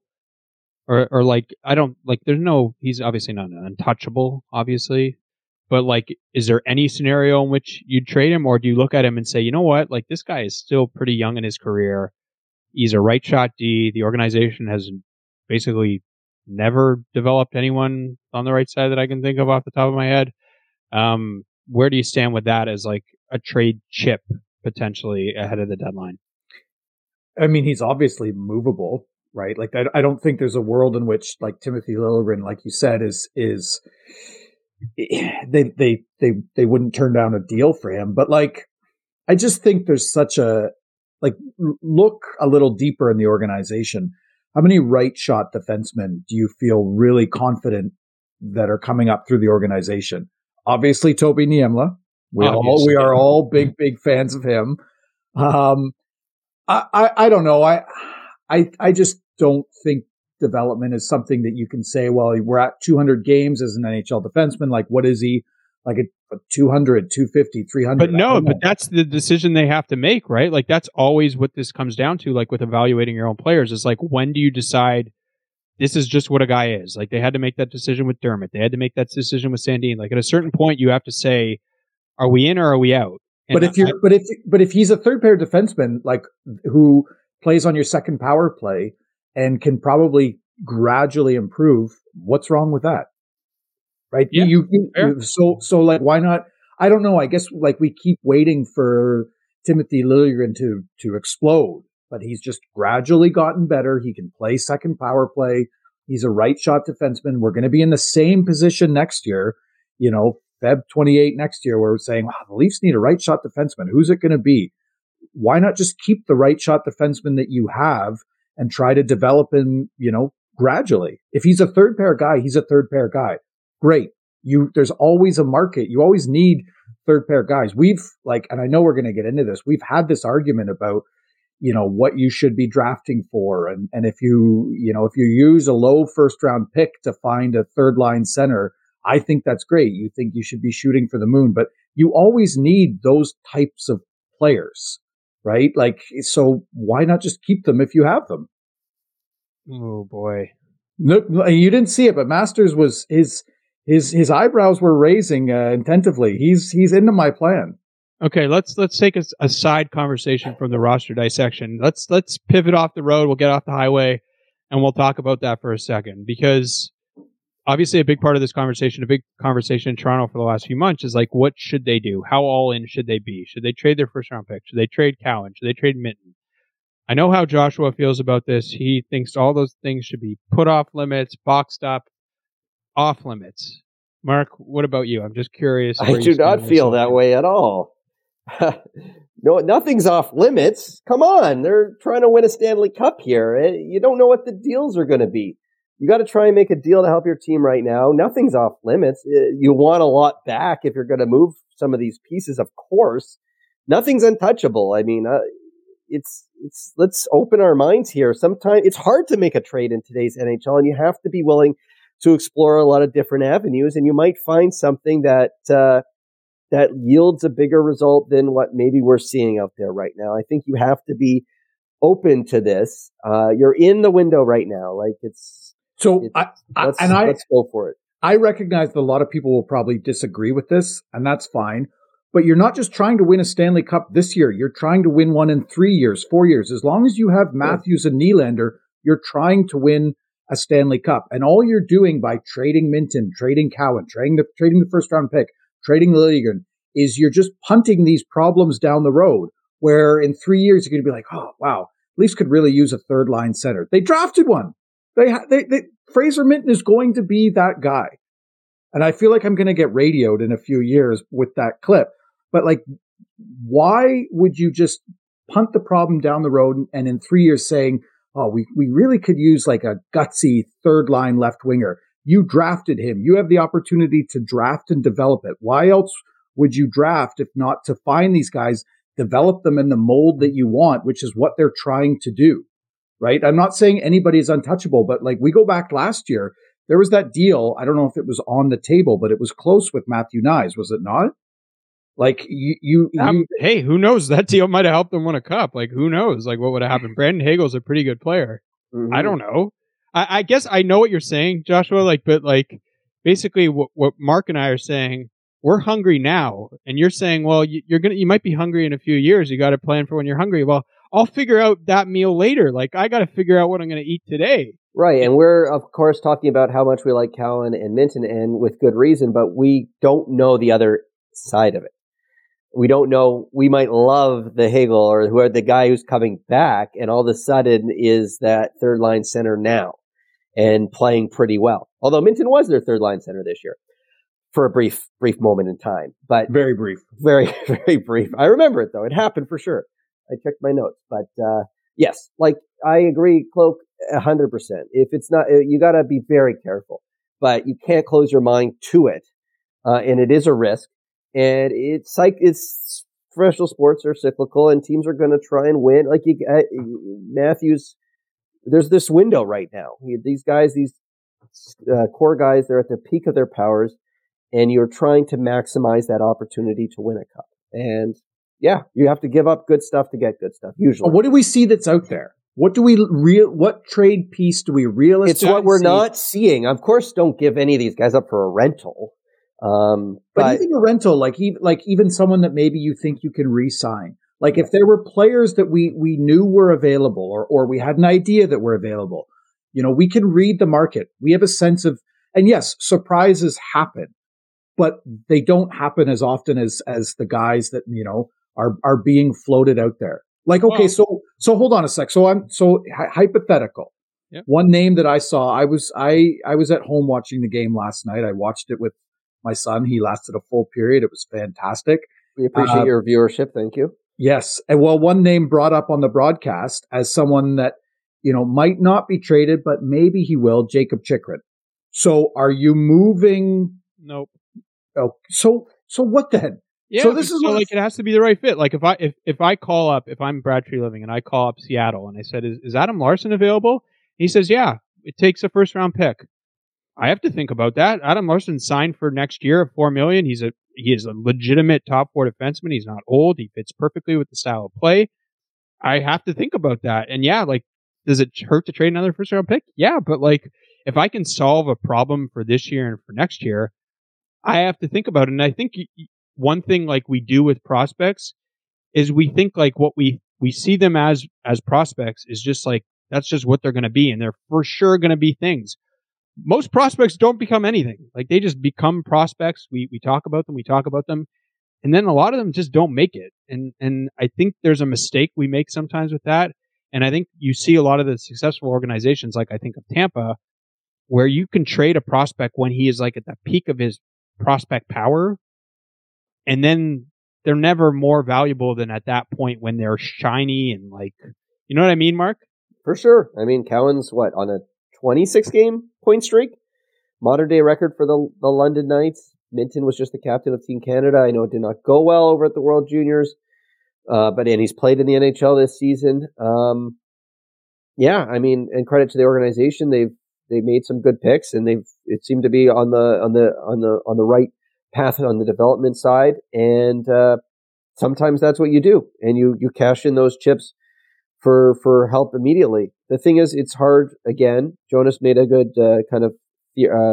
or or like, I don't like, there's no, he's obviously not untouchable, obviously, but like, is there any scenario in which you'd trade him, or do you look at him and say, you know what, like this guy is still pretty young in his career. He's a right shot D. The organization has basically never developed anyone on the right side that I can think of off the top of my head. Um, where do you stand with that as like a trade chip potentially ahead of the deadline? I mean, he's obviously movable, right? Like, I, I don't think there's a world in which, like, Timothy Liljegren, like you said, is is they they they they wouldn't turn down a deal for him. But like, I just think there's such a like look a little deeper in the organization. How many right shot defensemen do you feel really confident that are coming up through the organization? Obviously, Topi Niemela. We Obviously. all we are all big big fans of him. Um, I, I, I don't know. I, I, I just don't think development is something that you can say, well, we're at two hundred games as an N H L defenseman. Like, what is he? Like a, a two hundred, two fifty, three hundred. But no, but that's the decision they have to make, right? Like, that's always what this comes down to, like with evaluating your own players, is like, when do you decide this is just what a guy is? Like, they had to make that decision with Dermott. They had to make that decision with Sandin. Like, at a certain point, you have to say, are we in or are we out? And but if you're, I, but if, but if he's a third pair defenseman, like who plays on your second power play and can probably gradually improve, what's wrong with that? Right? Yeah, you, you, you so, so like, why not? I don't know. I guess like we keep waiting for Timothy Liljegren to, to explode, but he's just gradually gotten better. He can play second power play. He's a right shot defenseman. We're going to be in the same position next year, you know, February twenty-eighth next year, where we're saying, wow, the Leafs need a right shot defenseman. Who's it going to be? Why not just keep the right shot defenseman that you have and try to develop him, you know, gradually? If he's a third pair guy, he's a third pair guy. Great. You, there's always a market. You always need third pair guys. We've like, and I know we're going to get into this. We've had this argument about, you know, what you should be drafting for. And, and if you, you know, if you use a low first round pick to find a third line center, I think that's great. You think you should be shooting for the moon, but you always need those types of players, right? Like, so why not just keep them if you have them? Oh boy. No, you didn't see it, but Masters was his, his, his eyebrows were raising uh, attentively. He's, he's into my plan. Okay, let's let's take a, a side conversation from the roster dissection. Let's let's pivot off the road. We'll get off the highway, and we'll talk about that for a second, because obviously a big part of this conversation, a big conversation in Toronto for the last few months is like, what should they do? How all in should they be? Should they trade their first round pick? Should they trade Cowan? Should they trade Minton? I know how Joshua feels about this. He thinks all those things should be put off limits, boxed up, off limits. Mark, what about you? I'm just curious. I do not feel that way at all. No, nothing's off limits. Come on. They're trying to win a Stanley Cup here. You don't know what the deals are going to be. You got to try and make a deal to help your team right now. Nothing's off limits. You want a lot back if you're going to move some of these pieces, of course. Nothing's untouchable. I mean, uh, it's, it's, let's open our minds here. Sometimes it's hard to make a trade in today's N H L, and you have to be willing to explore a lot of different avenues, and you might find something that, uh, that yields a bigger result than what maybe we're seeing out there right now. I think you have to be open to this. Uh, you're in the window right now. Like it's, so it's, I, I let's, and I, let's go for it. I recognize that a lot of people will probably disagree with this, and that's fine. But you're not just trying to win a Stanley Cup this year. You're trying to win one in three years, four years. As long as you have Matthews and Nylander, you're trying to win a Stanley Cup. And all you're doing by trading Minton, trading Cowan, trading the, trading the first round pick, trading Liljegren, is you're just punting these problems down the road, where in three years you're going to be like, oh, wow, Leafs could really use a third line center. They drafted one. They, they, they Fraser Minton is going to be that guy. And I feel like I'm going to get radioed in a few years with that clip. But like, why would you just punt the problem down the road and in three years saying, oh, we, we really could use like a gutsy third line left winger. You drafted him. You have the opportunity to draft and develop it. Why else would you draft if not to find these guys, develop them in the mold that you want, which is what they're trying to do, right? I'm not saying anybody is untouchable, but like we go back last year, there was that deal. I don't know if it was on the table, but it was close with Matthew Knies, was it not? Like you, you, um, you hey, who knows? That deal might have helped them win a cup. Like who knows? Like what would have happened? Brandon Hagel's a pretty good player. Mm-hmm. I don't know. I, I guess I know what you're saying, Joshua. Like, but like basically what, what Mark and I are saying, we're hungry now, and you're saying, well, you, you're gonna, you might be hungry in a few years. You got to plan for when you're hungry. Well, I'll figure out that meal later. Like I got to figure out what I'm going to eat today. Right, and we're, of course, talking about how much we like Cowan and Minton, and with good reason, but we don't know the other side of it. We don't know, we might love the Hagel or whoever the guy who's coming back, and all of a sudden is that third line center now and playing pretty well. Although Minton was their third line center this year for a brief, brief moment in time, but very brief, very, very brief. I remember it though. It happened for sure. I checked my notes, but, uh, yes, like I agree, Cloak, a hundred percent. If it's not, you got to be very careful, but you can't close your mind to it. Uh, and it is a risk. And it's like, it's professional sports are cyclical, and teams are going to try and win. Like you, uh, Matthews, there's this window right now. These guys, these uh, core guys, they're at the peak of their powers, and you're trying to maximize that opportunity to win a cup. And yeah, you have to give up good stuff to get good stuff. Usually, what do we see that's out there? What do we real? What trade piece do we realistically? It's what we're see? not seeing. Of course, don't give any of these guys up for a rental. Um, but, but even a rental, like even like even someone that maybe you think you can re-sign. Like if there were players that we we knew were available, or or we had an idea that were available, you know, we can read the market. We have a sense of, and yes, surprises happen, but they don't happen as often as as the guys that you know are are being floated out there. Like okay, wow. so so hold on a sec. So I'm so hy- hypothetical. Yep. One name that I saw, I was I I was at home watching the game last night. I watched it with my son. He lasted a full period. It was fantastic. We appreciate uh, your viewership. Thank you. Yes. And well, one name brought up on the broadcast as someone that, you know, might not be traded, but maybe he will, Jacob Chychrun. So are you moving? Nope. Oh, so, so what then? Yeah. So this is so like, it has to be the right fit. Like if I, if, if I call up, if I'm Brad Treliving and I call up Seattle and I said, is, is Adam Larson available? He says, yeah, it takes a first round pick. I have to think about that. Adam Larson signed for next year at four million. He's a he is a legitimate top four defenseman. He's not old. He fits perfectly with the style of play. I have to think about that. And yeah, like, does it hurt to trade another first round pick? Yeah, but like, if I can solve a problem for this year and for next year, I have to think about it. And I think one thing like we do with prospects is we think like what we we see them as as prospects is just like that's just what they're going to be, and they're for sure going to be things. most prospects don't become anything. Like they just become prospects. We we talk about them, we talk about them, and then a lot of them just don't make it. And and I think there's a mistake we make sometimes with that. And I think you see a lot of the successful organizations, like I think of Tampa, where you can trade a prospect when he is like at the peak of his prospect power, and then they're never more valuable than at that point when they're shiny and like, you know what I mean, Mark? For sure. I mean, Cowan's what, on a twenty-six game point streak? Modern day record for the the London Knights. Minton was just the captain of Team Canada. I know it did not go well over at the World Juniors, uh, but and he's played in the N H L this season. Um, yeah, I mean, and credit to the organization. They've they've made some good picks, and they've it seemed to be on the on the on the on the right path on the development side. And uh, sometimes that's what you do, and you you cash in those chips for for help immediately. The thing is, it's hard. Again, Jonas made a good uh, kind of uh,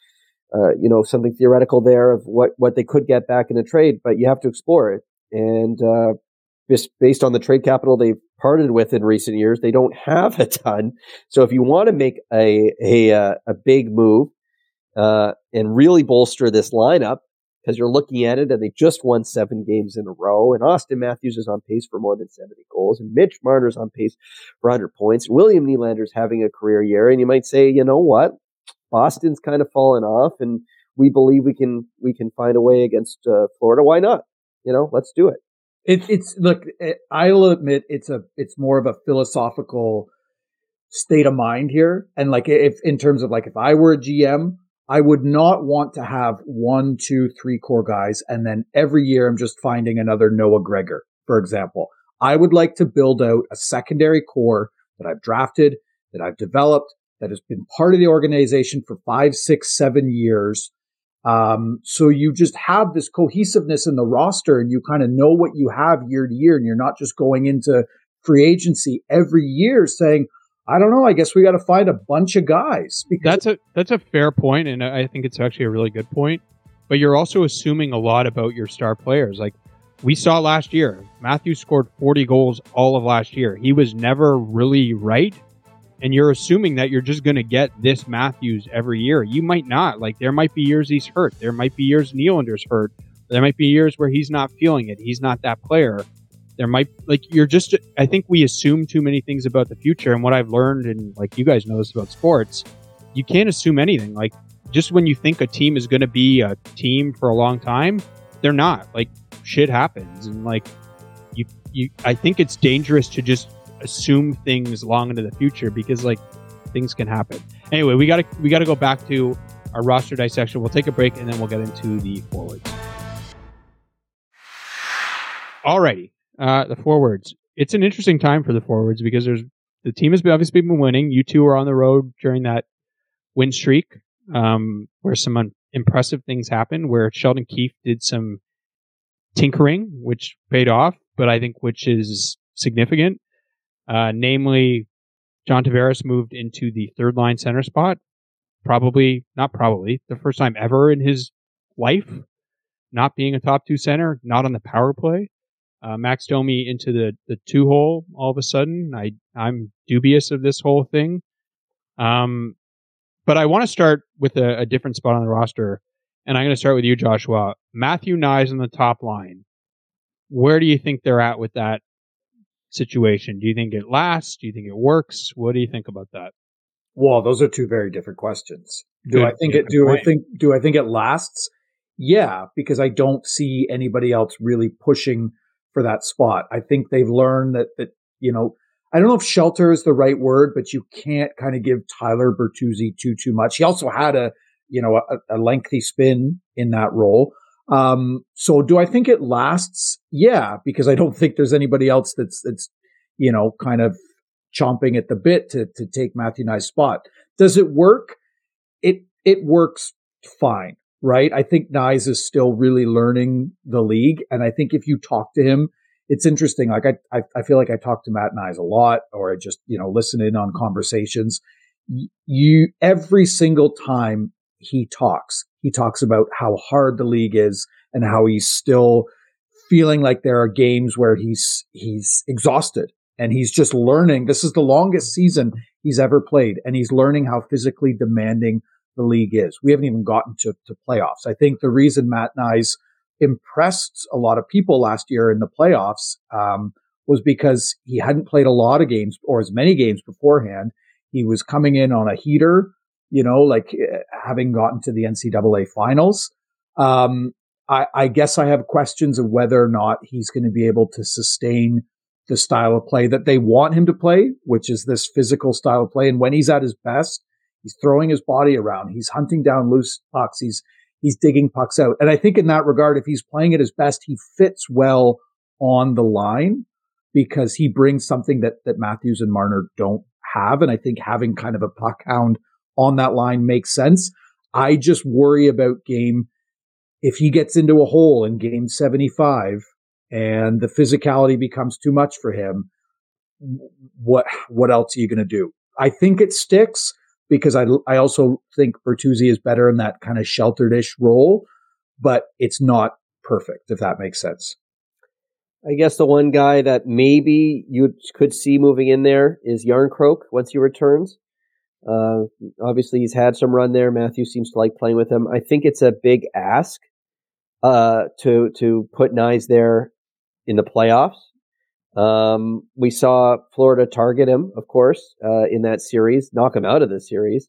uh, you know something theoretical there of what what they could get back in a trade, but you have to explore it. And uh, just based on the trade capital they've parted with in recent years, they don't have a ton. So if you want to make a a a big move uh, and really bolster this lineup, because you're looking at it and they just won seven games in a row, and Austin Matthews is on pace for more than seventy goals, and Mitch Marner's on pace for one hundred points. William Nylander's having a career year, and you might say, you know what, Boston's kind of fallen off, and we believe we can we can find a way against uh, Florida. Why not? You know, let's do it. It, it's look. It, I'll admit it's a it's more of a philosophical state of mind here, and like if in terms of like if I were a G M, I would not want to have one, two, three core guys, and then every year I'm just finding another Noah Gregor, for example. I would like to build out a secondary core that I've drafted, that I've developed, that has been part of the organization for five, six, seven years. Um, so you just have this cohesiveness in the roster, and you kind of know what you have year to year, and you're not just going into free agency every year saying, I don't know, I guess we got to find a bunch of guys. That's a that's a fair point, and I think it's actually a really good point. But you're also assuming a lot about your star players. Like we saw last year, Matthews scored forty goals all of last year. He was never really right. And you're assuming that you're just going to get this Matthews every year. You might not. Like, there might be years he's hurt. There might be years Nylander's hurt. There might be years where he's not feeling it. He's not that player. There might, like, you're just, I think we assume too many things about the future. And what I've learned, and like you guys know this about sports, you can't assume anything. Like, just when you think a team is going to be a team for a long time, they're not. Like, shit happens. And like, you, you, I think it's dangerous to just assume things long into the future, because like things can happen. Anyway, we gotta we gotta go back to our roster dissection. We'll take a break and then we'll get into the forwards. Alrighty, uh, the forwards. It's an interesting time for the forwards because there's the team has obviously been winning. You two are on the road during that win streak, um, where some un- impressive things happened. Where Sheldon Keefe did some tinkering, which paid off, but I think which is significant. Uh, namely, John Tavares moved into the third line center spot. Probably, not probably, the first time ever in his life, not being a top two center, not on the power play. Uh, Max Domi into the, the two hole all of a sudden. I, I'm dubious of this whole thing. Um, but I want to start with a, a different spot on the roster. And I'm going to start with you, Joshua. Matthew Knies on the top line. Where do you think they're at with that situation? Do you think it lasts? Do you think it works? What do you think about that? Well, those are two very different questions. Do Good, I think good it do point. I think do I think it lasts? Yeah, because I don't see anybody else really pushing for that spot. I think they've learned that that, you know, I don't know if shelter is the right word, but you can't kind of give Tyler Bertuzzi too too much. He also had a, you know, a, a lengthy spin in that role. Um, so do I think it lasts? Yeah, because I don't think there's anybody else that's, that's, you know, kind of chomping at the bit to, to take Matthew Knies' spot. Does it work? It, it works fine, right? I think Knies is still really learning the league. And I think if you talk to him, it's interesting. Like I, I, I feel like I talk to Matt Knies a lot, or I just, you know, listen in on conversations. You, every single time he talks, he talks about how hard the league is and how he's still feeling like there are games where he's he's exhausted and he's just learning. This is the longest season he's ever played, and he's learning how physically demanding the league is. We haven't even gotten to, to playoffs. I think the reason Matt Knies impressed a lot of people last year in the playoffs um, was because he hadn't played a lot of games or as many games beforehand. He was coming in on a heater, you know, like having gotten to the N C double A finals. Um, I, I guess I have questions of whether or not he's going to be able to sustain the style of play that they want him to play, which is this physical style of play. And when he's at his best, he's throwing his body around. He's hunting down loose pucks. He's he's digging pucks out. And I think in that regard, if he's playing at his best, he fits well on the line because he brings something that that Matthews and Marner don't have. And I think having kind of a puck hound on that line makes sense. I just worry about game if he gets into a hole in game seventy-five and the physicality becomes too much for him. What what else are you going to do? I think it sticks because I I also think Bertuzzi is better in that kind of sheltered-ish role, but it's not perfect, if that makes sense. I guess the one guy that maybe you could see moving in there is Järnkrok once he returns. Uh, obviously, he's had some run there. Matthew seems to like playing with him. I think it's a big ask uh, to to put Knies there in the playoffs. Um, we saw Florida target him, of course, uh, in that series, knock him out of the series.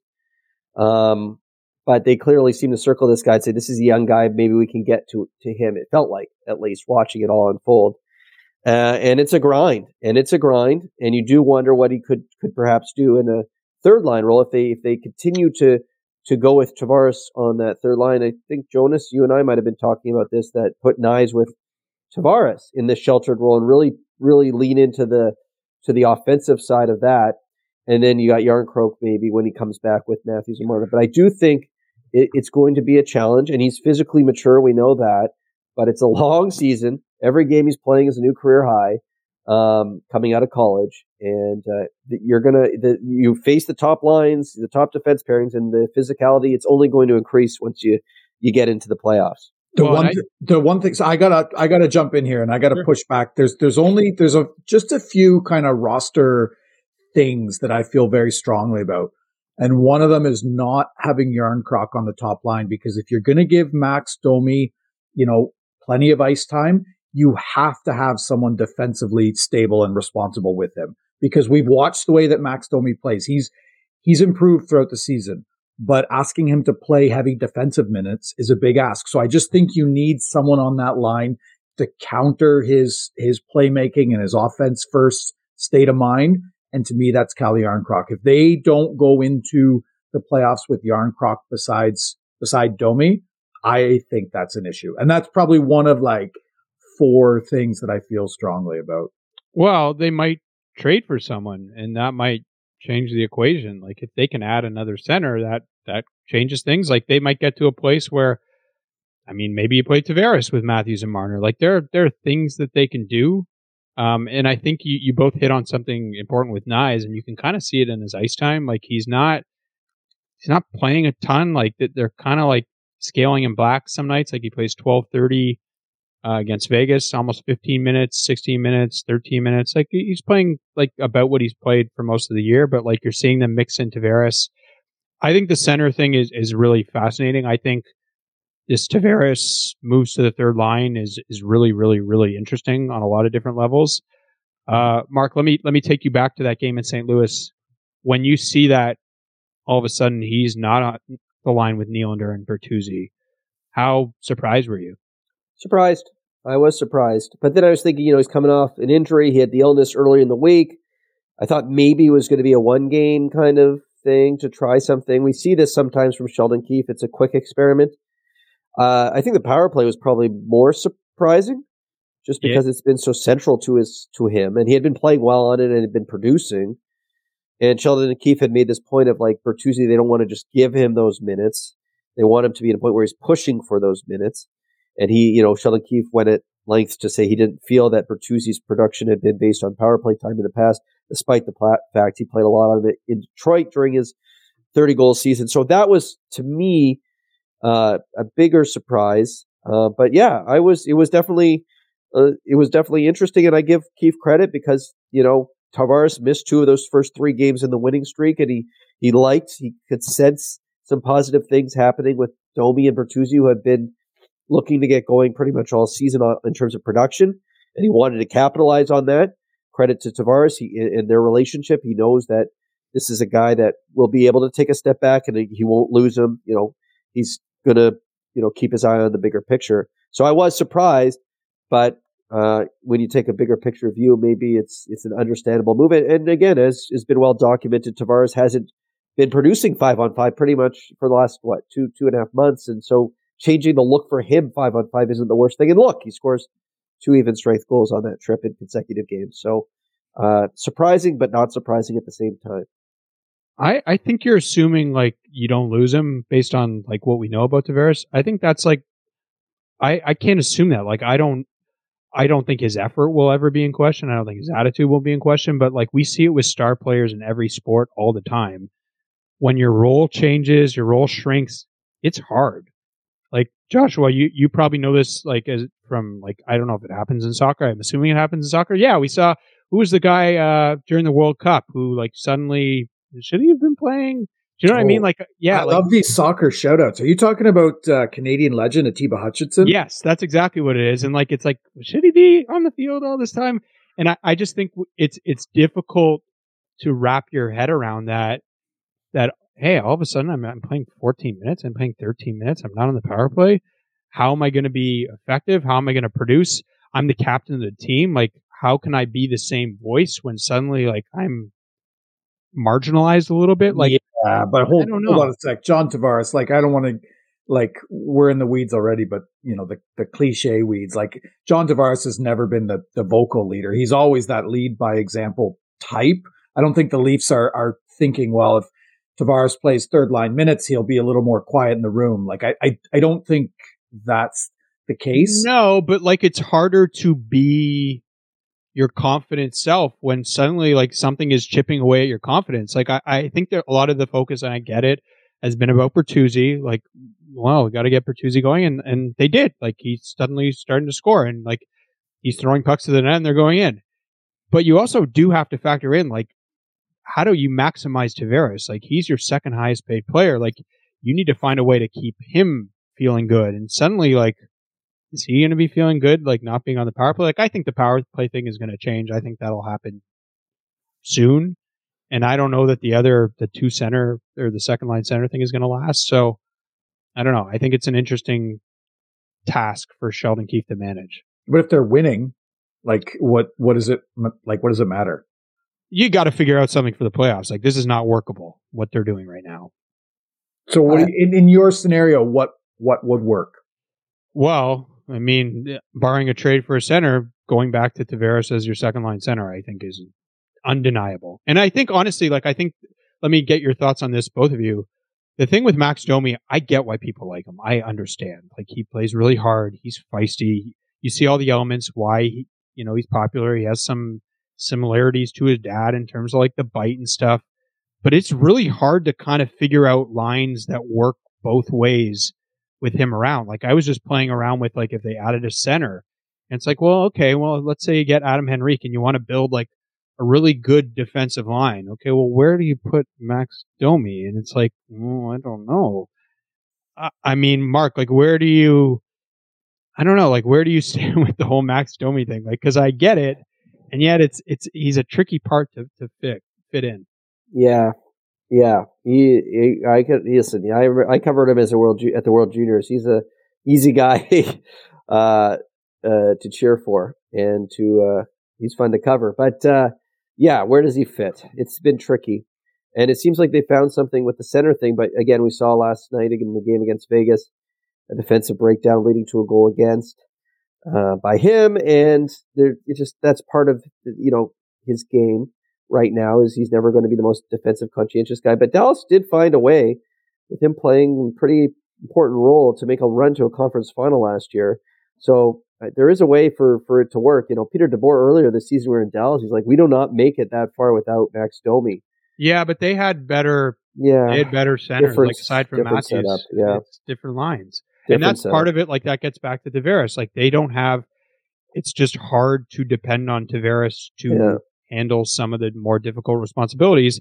Um, but they clearly seem to circle this guy and say, this is a young guy. Maybe we can get to, to him. It felt like, at least, watching it all unfold. Uh, and it's a grind, and it's a grind. And you do wonder what he could, could perhaps do in a third line role if they, if they continue to, to go with Tavares on that third line. I think, Jonas, you and I might have been talking about this, that put Knies with Tavares in the sheltered role and really, really lean into the to the offensive side of that. And then you got Järnkrok maybe when he comes back with Matthews and Marner. But I do think it, it's going to be a challenge, and he's physically mature. We know that, but it's a long season. Every game he's playing is a new career high um, coming out of college, and uh, you're gonna the, you face the top lines, the top defense pairings, and the physicality. It's only going to increase once you you get into the playoffs. The well, one, I, th- the one thing, so I gotta, I gotta jump in here and I gotta sure. push back. There's, there's only, there's a, just a few kind of roster things that I feel very strongly about. And one of them is not having Järnkrok on the top line, because if you're going to give Max Domi, you know, plenty of ice time, you have to have someone defensively stable and responsible with him, because we've watched the way that Max Domi plays. He's, he's improved throughout the season. But asking him to play heavy defensive minutes is a big ask. So I just think you need someone on that line to counter his his playmaking and his offense first state of mind. And to me, that's Calle Järnkrok. If they don't go into the playoffs with Järnkrok besides beside Domi, I think that's an issue. And that's probably one of like four things that I feel strongly about. Well, they might trade for someone, and that might change the equation. Like if they can add another center, that that changes things. Like they might get to a place where, I mean, maybe you play Tavares with Matthews and Marner. Like there, there are things that they can do. Um, and I think you, you both hit on something important with Knies, and you can kind of see it in his ice time. Like he's not, he's not playing a ton. Like they're kind of like scaling him back some nights. Like he plays twelve thirty uh, against Vegas, almost fifteen minutes, sixteen minutes, thirteen minutes. Like he's playing like about what he's played for most of the year, but like you're seeing them mix in Tavares. I think the center thing is, is really fascinating. I think this Tavares moves to the third line is, is really, really, really interesting on a lot of different levels. Uh, Mark, let me, let me take you back to that game in Saint Louis. When you see that all of a sudden he's not on the line with Nylander and Bertuzzi, how surprised were you? Surprised. I was surprised. But then I was thinking, you know, he's coming off an injury. He had the illness earlier in the week. I thought maybe it was going to be a one game kind of thing to try something. We see this sometimes from Sheldon Keefe. It's a quick experiment. Uh, I think the power play was probably more surprising, just because yeah. it's been so central to his to him, and he had been playing well on it and had been producing. And Sheldon and Keefe had made this point of like Bertuzzi, they don't want to just give him those minutes; they want him to be at a point where he's pushing for those minutes. And he, you know, Sheldon Keefe went at lengths to say he didn't feel that Bertuzzi's production had been based on power play time in the past, despite the pla- fact he played a lot on it in Detroit during his thirty goal season. So that was, to me, uh, a bigger surprise. Uh, but yeah, I was. It was definitely, uh, it was definitely interesting, and I give Keefe credit because you know Tavares missed two of those first three games in the winning streak, and he he liked, he could sense some positive things happening with Domi and Bertuzzi, who have been looking to get going pretty much all season on, in terms of production, and he wanted to capitalize on that. Credit to Tavares he, in, in their relationship. He knows that this is a guy that will be able to take a step back, and he won't lose him. You know, he's going to, you know, keep his eye on the bigger picture. So I was surprised, but uh, when you take a bigger picture view, maybe it's it's an understandable move. And, and again, as has been well documented, Tavares hasn't been producing five on five pretty much for the last, what, two, two and a half months. And so changing the look for him five on five isn't the worst thing. And look, he scores two even strength goals on that trip in consecutive games. So uh, surprising, but not surprising at the same time. I, I think you're assuming like you don't lose him based on like what we know about Tavares. I think that's like, I, I can't assume that. Like, I don't, I don't think his effort will ever be in question. I don't think his attitude will be in question, but like we see it with star players in every sport all the time. When your role changes, your role shrinks, it's hard. Like Joshua, you, you probably know this like as from like, I don't know if it happens in soccer. I'm assuming it happens in soccer. Yeah. We saw, who was the guy uh, during the World Cup who like suddenly, should he have been playing? Do you know what oh, I mean? Like, yeah. I like, love these soccer shout-outs. Are you talking about uh, Canadian legend Atiba Hutchinson? Yes, that's exactly what it is. And like, it's like, should he be on the field all this time? And I, I just think it's it's difficult to wrap your head around that, that, hey, all of a sudden I'm, I'm playing fourteen minutes. I'm playing thirteen minutes. I'm not on the power play. How am I going to be effective? How am I going to produce? I'm the captain of the team. Like, how can I be the same voice when suddenly like I'm marginalized a little bit? Like, yeah, but hold, hold on a sec. John Tavares, like, I don't want to, like, we're in the weeds already, but, you know, the, the cliche weeds. Like, John Tavares has never been the, the vocal leader. He's always that lead by example type. I don't think the Leafs are, are thinking, well, if Tavares plays third line minutes, he'll be a little more quiet in the room. Like, I, I, I don't think that's the case. No, but like, it's harder to be your confident self when suddenly like something is chipping away at your confidence. Like I, I think that a lot of the focus, and I get it, has been about Bertuzzi. Like, well, we got to get Bertuzzi going, and, and they did. Like he's suddenly starting to score, and like he's throwing pucks to the net, and they're going in. But you also do have to factor in like, how do you maximize Tavares? Like he's your second highest paid player. Like you need to find a way to keep him feeling good. And suddenly, like, is he going to be feeling good, like not being on the power play? Like, I think the power play thing is going to change. I think that'll happen soon. And I don't know that the other, the two center or the second line center thing is going to last. So I don't know. I think it's an interesting task for Sheldon Keefe to manage. But if they're winning, like what, what is it, like, what does it matter? You got to figure out something for the playoffs. Like this is not workable, what they're doing right now. So what, uh, in, in your scenario, what, what would work? Well, I mean, barring a trade for a center, going back to Tavares as your second line center, I think is undeniable. And I think, honestly, like, I think, let me get your thoughts on this, both of you. The thing with Max Domi, I get why people like him. I understand. Like, he plays really hard. He's feisty. You see all the elements why, he, you know, he's popular. He has some similarities to his dad in terms of, like, the bite and stuff. But it's really hard to kind of figure out lines that work both ways with him around. Like I was just playing around with like if they added a center, and it's like, well, okay, well, let's say you get Adam Henrique and you want to build like a really good defensive line. Okay, well, where do you put Max Domi? And it's like, oh, I don't know. I, I mean, Mark, like where do you? I don't know. Like where do you stand with the whole Max Domi thing? Like because I get it, and yet it's it's he's a tricky part to to fit fit in. Yeah. Yeah, he, he I could listen. Yeah, I I covered him as a world at the World Juniors. He's a easy guy uh, uh, to cheer for, and to uh, he's fun to cover. But uh, yeah, where does he fit? It's been tricky, and it seems like they found something with the center thing. But again, we saw last night in the game against Vegas a defensive breakdown leading to a goal against uh, by him, and there it just that's part of you know his game. Right now is he's never going to be the most defensive conscientious guy, but Dallas did find a way with him playing a pretty important role to make a run to a conference final last year. So uh, there is a way for, for it to work. You know, Peter DeBoer earlier this season we were in Dallas. He's like, we do not make it that far without Max Domi. Yeah, but they had better, yeah, they had better centers, different, like aside from Matthews, setup, yeah, it's different lines. Different and that's setup. part of it. Like that gets back to Tavares. Like they don't have, it's just hard to depend on Tavares to, yeah. handle some of the more difficult responsibilities.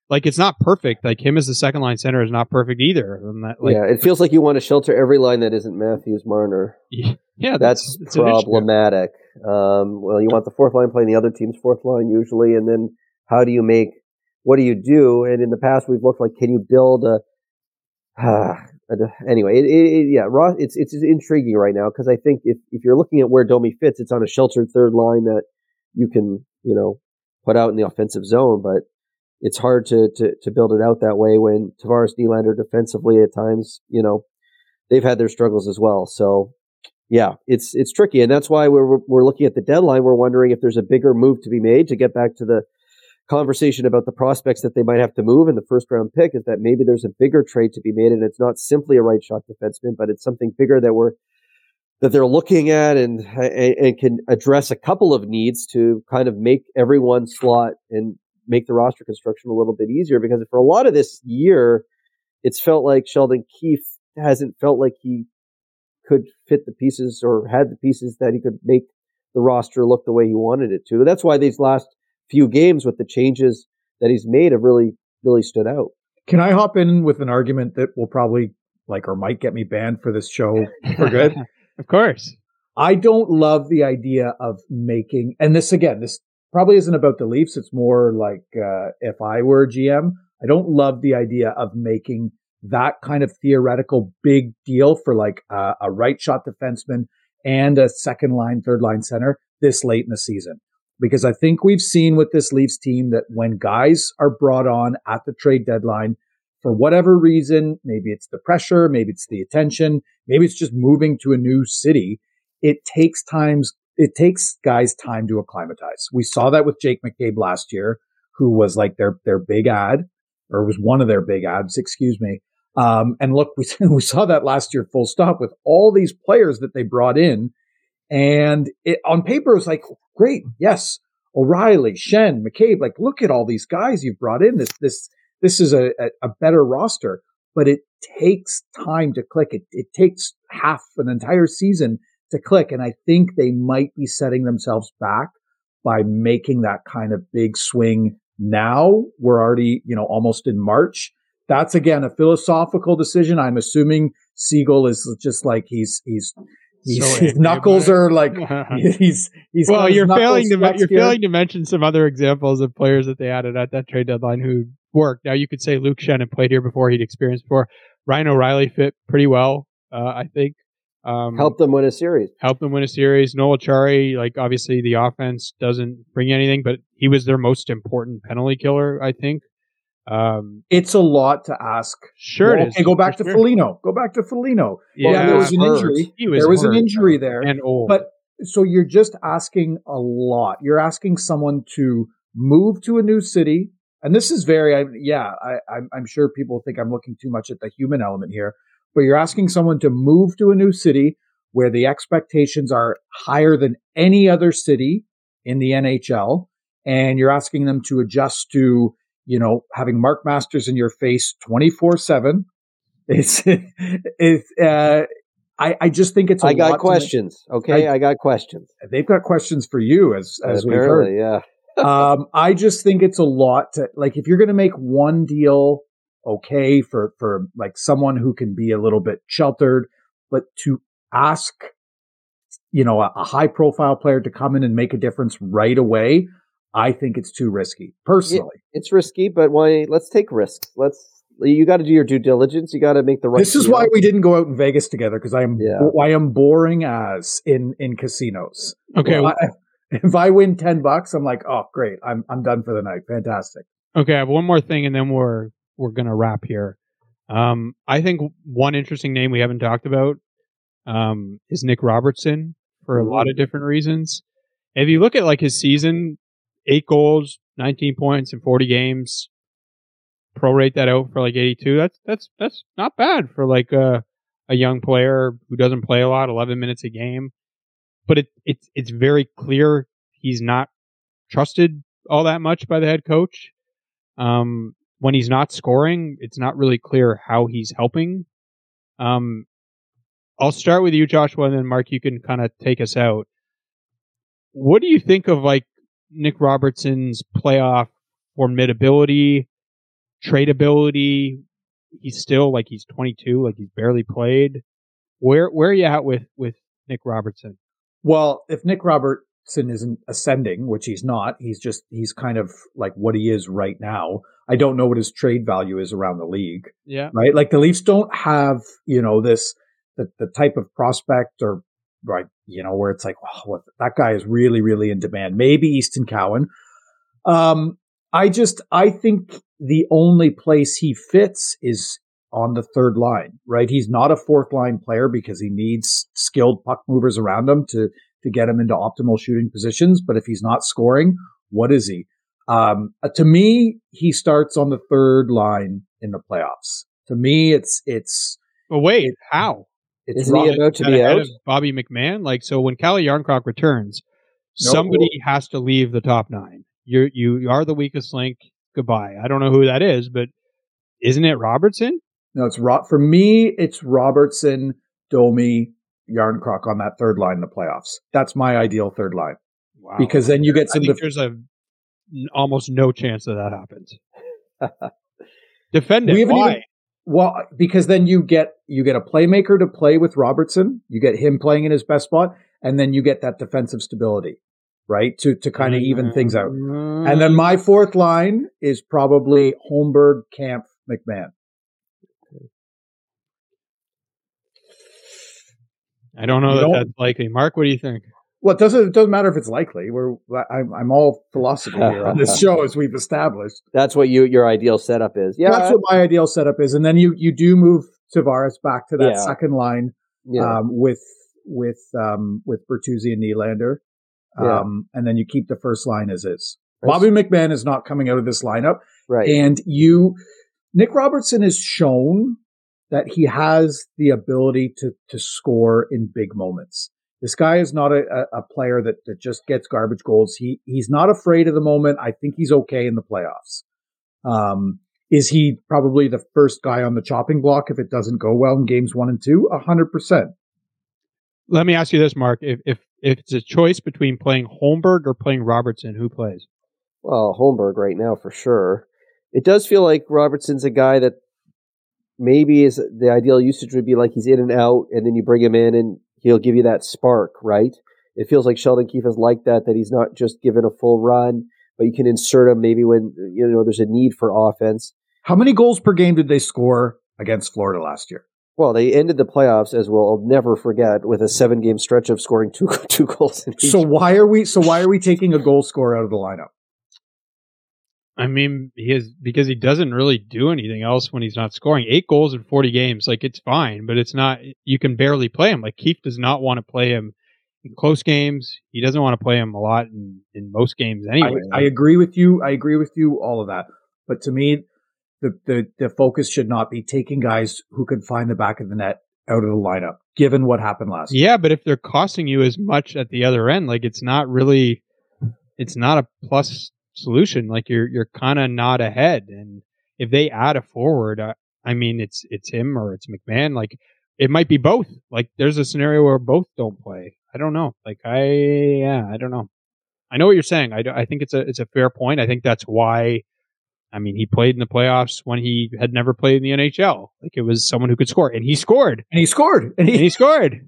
like it's not perfect. Like him as the second line center is not perfect either. And that, like, yeah, it feels like you want to shelter every line that isn't Matthews Marner. Yeah, that's, that's, that's problematic. Um, well, you want the fourth line playing the other team's fourth line usually, and then how do you make? What do you do? And in the past, we've looked like, can you build a? Uh, anyway, it, it, yeah, Ross, it's it's intriguing right now because I think if if you're looking at where Domi fits, it's on a sheltered third line that you can you know put out in the offensive zone, but it's hard to to to build it out that way when Tavares, Nylander defensively at times, you know, they've had their struggles as well. So yeah, it's it's tricky, and that's why we're we're looking at the deadline. We're wondering if there's a bigger move to be made to get back to the conversation about the prospects that they might have to move in the first round pick. Is that maybe there's a bigger trade to be made, and it's not simply a right shot defenseman, but it's something bigger that we're that they're looking at and, and and can address a couple of needs to kind of make everyone slot and make the roster construction a little bit easier. Because for a lot of this year, it's felt like Sheldon Keefe hasn't felt like he could fit the pieces or had the pieces that he could make the roster look the way he wanted it to. That's why these last few games with the changes that he's made have really, really stood out. Can I hop in with an argument that will probably like, or might get me banned for this show for good? Of course. I don't love the idea of making, and this again, this probably isn't about the Leafs. It's more like uh, if I were a G M, I don't love the idea of making that kind of theoretical big deal for like uh, a right shot defenseman and a second line, third line center this late in the season. Because I think we've seen with this Leafs team that when guys are brought on at the trade deadline, for whatever reason, maybe it's the pressure, maybe it's the attention, maybe it's just moving to a new city, it takes times, it takes guys time to acclimatize. We saw that with Jake McCabe last year, who was like their, their big ad, or was one of their big ads, excuse me. Um, and look, we, we saw that last year full stop with all these players that they brought in. And it, on paper, it's like, great. Yes. O'Reilly, Shen, McCabe, like, look at all these guys you've brought in. This, this, this is a, a, a better roster, but it takes time to click. It, it takes half an entire season to click. And I think they might be setting themselves back by making that kind of big swing now. We're already, you know, almost in March. That's again, a philosophical decision. I'm assuming Siegel is just like he's, he's, He's, so his knuckles are like he's he's well. You're failing to you're here. failing to mention some other examples of players that they added at that trade deadline who worked. Now you could say Luke Schenn had played here before, he'd experienced before. Ryan O'Reilly fit pretty well, uh, I think. Um, helped them win a series. Helped them win a series. Noel Acciari, like obviously the offense doesn't bring anything, but he was their most important penalty killer, I think. Um, it's a lot to ask. Sure, well, it is. Okay, go back to sure. Foligno. Go back to Foligno. Yeah, yeah there was an injury. He was there was hurt. an injury there, and old. But so you're just asking a lot. You're asking someone to move to a new city, and this is very. I, yeah, I, I'm, I'm sure people think I'm looking too much at the human element here, but you're asking someone to move to a new city where the expectations are higher than any other city in the N H L, and you're asking them to adjust to, you know, having Mark Masters in your face twenty-four seven. It's, it's, uh, I, I just think it's a I got lot questions. To, okay. I, I got questions. They've got questions for you as, as we've heard. Yeah. um, I just think it's a lot to, like, if you're going to make one deal, okay, for, for like someone who can be a little bit sheltered, but to ask, you know, a, a high profile player to come in and make a difference right away, I think it's too risky, personally. Yeah, it's risky, but why? Let's take risks. Let's. You got to do your due diligence. You got to make the right. This is deal. why we didn't go out in Vegas together, because I am yeah. I am boring as in in casinos. Okay, well, I, if I win ten bucks, I'm like, oh great, I'm I'm done for the night. Fantastic. Okay, I have one more thing, and then we're we're gonna wrap here. Um, I think one interesting name we haven't talked about um, is Nick Robertson for a lot of different reasons. If you look at like his season. Eight goals, nineteen points in forty games. Prorate that out for like eighty-two. That's that's that's not bad for like a a young player who doesn't play a lot, eleven minutes a game. But it it's it's very clear he's not trusted all that much by the head coach. Um, when he's not scoring, it's not really clear how he's helping. Um, I'll start with you, Joshua, and then Mark, you can kind of take us out. What do you think of like Nick Robertson's playoff formidability? tradability. He's still like he's twenty-two, like he's barely played. Where where are you at with with Nick Robertson? Well, if Nick Robertson isn't ascending, which he's not, he's just he's kind of like what he is right now. I don't know what his trade value is around the league. Yeah, right. Like the Leafs don't have, you know, this the the type of prospect or right, you know, where it's like, oh, well, that guy is really really in demand. Maybe Easton Cowan. Um, I just I think the only place he fits is on the third line, right? He's not a fourth line player because he needs skilled puck movers around him to, to get him into optimal shooting positions. But if he's not scoring, what is he? Um, uh, to me, he starts on the third line in the playoffs. To me, it's, it's, but wait, how? It's Isn't he about to be out? Bobby McMahon? Like, so when Calle Yarncroc returns, Nope. somebody has to leave the top nine. You're, you are the weakest link. Goodbye. I don't know who that is, but isn't it Robertson? No, it's Ro- for me, it's Robertson, Domi, Yarncroc on that third line in the playoffs. That's my ideal third line. Wow. Because then you get I some think def- there's a n- almost no chance that that happens. Defend We it. haven't Why? even- Well, because then you get you get a playmaker to play with Robertson. You get him playing in his best spot, and then you get that defensive stability, right? To to kind of even things out. And then my fourth line is probably Holmberg, Kampf, McMahon. I don't know You that don't- that's likely. Mark, what do you think? Well, it doesn't it doesn't matter if it's likely. We're I'm, I'm all philosophy here on this show, as we've established. That's what you your ideal setup is. Yeah, That's what my ideal setup is, and then you you do move Tavares back to that Yeah. second line yeah. um, with with um, with Bertuzzi and Nylander, um, Yeah. and then you keep the first line as is. Bobby McMahon is not coming out of this lineup, right. and you Nick Robertson has shown that he has the ability to to score in big moments. This guy is not a, a player that, that just gets garbage goals. He he's not afraid of the moment. I think he's okay in the playoffs. Um, is he probably the first guy on the chopping block if it doesn't go well in games one and two? A hundred percent. Let me ask you this, Mark. If if if it's a choice between playing Holmberg or playing Robertson, who plays? Well, Holmberg right now for sure. It does feel like Robertson's a guy that maybe is the ideal usage would be like he's in and out, and then you bring him in and he'll give you that spark, right? It feels like Sheldon Keefe is like that, that he's not just given a full run, but you can insert him maybe when, you know, there's a need for offense. How many goals per game did they score against Florida last year? Well, they ended the playoffs, as we'll never forget, with a seven-game stretch of scoring two two goals in each. So why are we so why are we taking a goal scorer out of the lineup? I mean, he is because he doesn't really do anything else when he's not scoring. Eight goals in forty games, like it's fine, but it's not. You can barely play him. Like Keefe does not want to play him in close games. He doesn't want to play him a lot in, in most games anyway. I, I agree with you. I agree with you. All of that, but to me, the the the focus should not be taking guys who can find the back of the net out of the lineup. Given what happened last year. Yeah, but if they're costing you as much at the other end, like it's not really, it's not a plus solution. Like you're you're kind of not ahead, and if they add a forward, uh, I mean, it's it's him or it's McMahon. Like it might be both. Like there's a scenario where both don't play. I don't know. Like I yeah, I don't know. I know what you're saying. I, I think it's a it's a fair point. I think that's why. I mean, he played in the playoffs when he had never played in the N H L. Like it was someone who could score, and he scored, and he scored, and he, and he scored.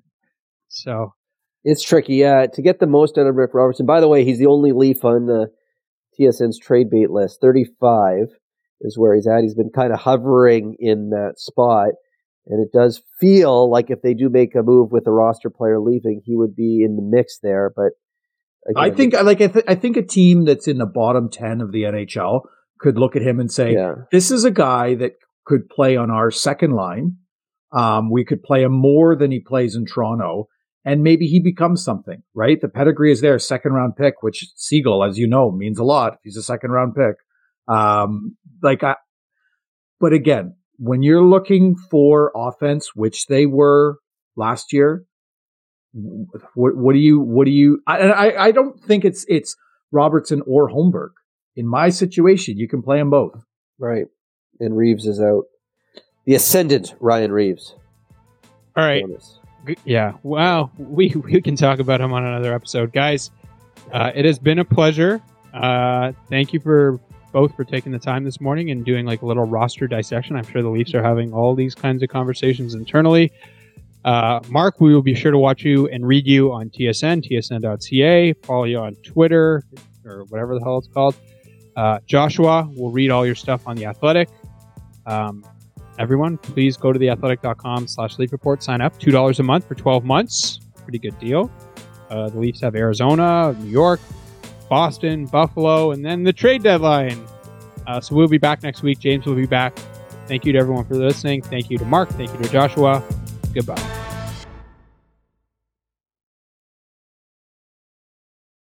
So it's tricky, yeah, to get the most out of Rick Robertson. By the way, he's the only Leaf on the T S N's trade bait list. thirty-five is where he's at. He's been kind of hovering in that spot, and it does feel like if they do make a move with a roster player leaving, he would be in the mix there. But again, I think, like, I, th- I think a team that's in the bottom ten of the N H L could look at him and say, yeah. this is a guy that could play on our second line. Um, we could play him more than he plays in Toronto, and maybe he becomes something, right? The pedigree is there, second round pick, which Siegel, as you know, means a lot. He's a second round pick. Um, like, I, but again, when you're looking for offense, which they were last year, what, what do you, what do you, I, I, I don't think it's, it's Robertson or Holmberg. In my situation, you can play them both. Right. And Reeves is out. The ascendant Ryan Reeves. All right. G- Yeah. Wow. We we can talk about him on another episode. Guys, uh, it has been a pleasure. Uh, thank you for both for taking the time this morning and doing like a little roster dissection. I'm sure the Leafs are having all these kinds of conversations internally. Uh, Mark, we will be sure to watch you and read you on T S N, T S N dot C A, follow you on Twitter or whatever the hell it's called. Uh, Joshua will read all your stuff on The Athletic. Um, everyone, please go to theathletic.com slash Leaf Report. Sign up. two dollars a month for twelve months. Pretty good deal. Uh, the Leafs have Arizona, New York, Boston, Buffalo, and then the trade deadline. Uh, so we'll be back next week. James will be back. Thank you to everyone for listening. Thank you to Mark. Thank you to Joshua. Goodbye.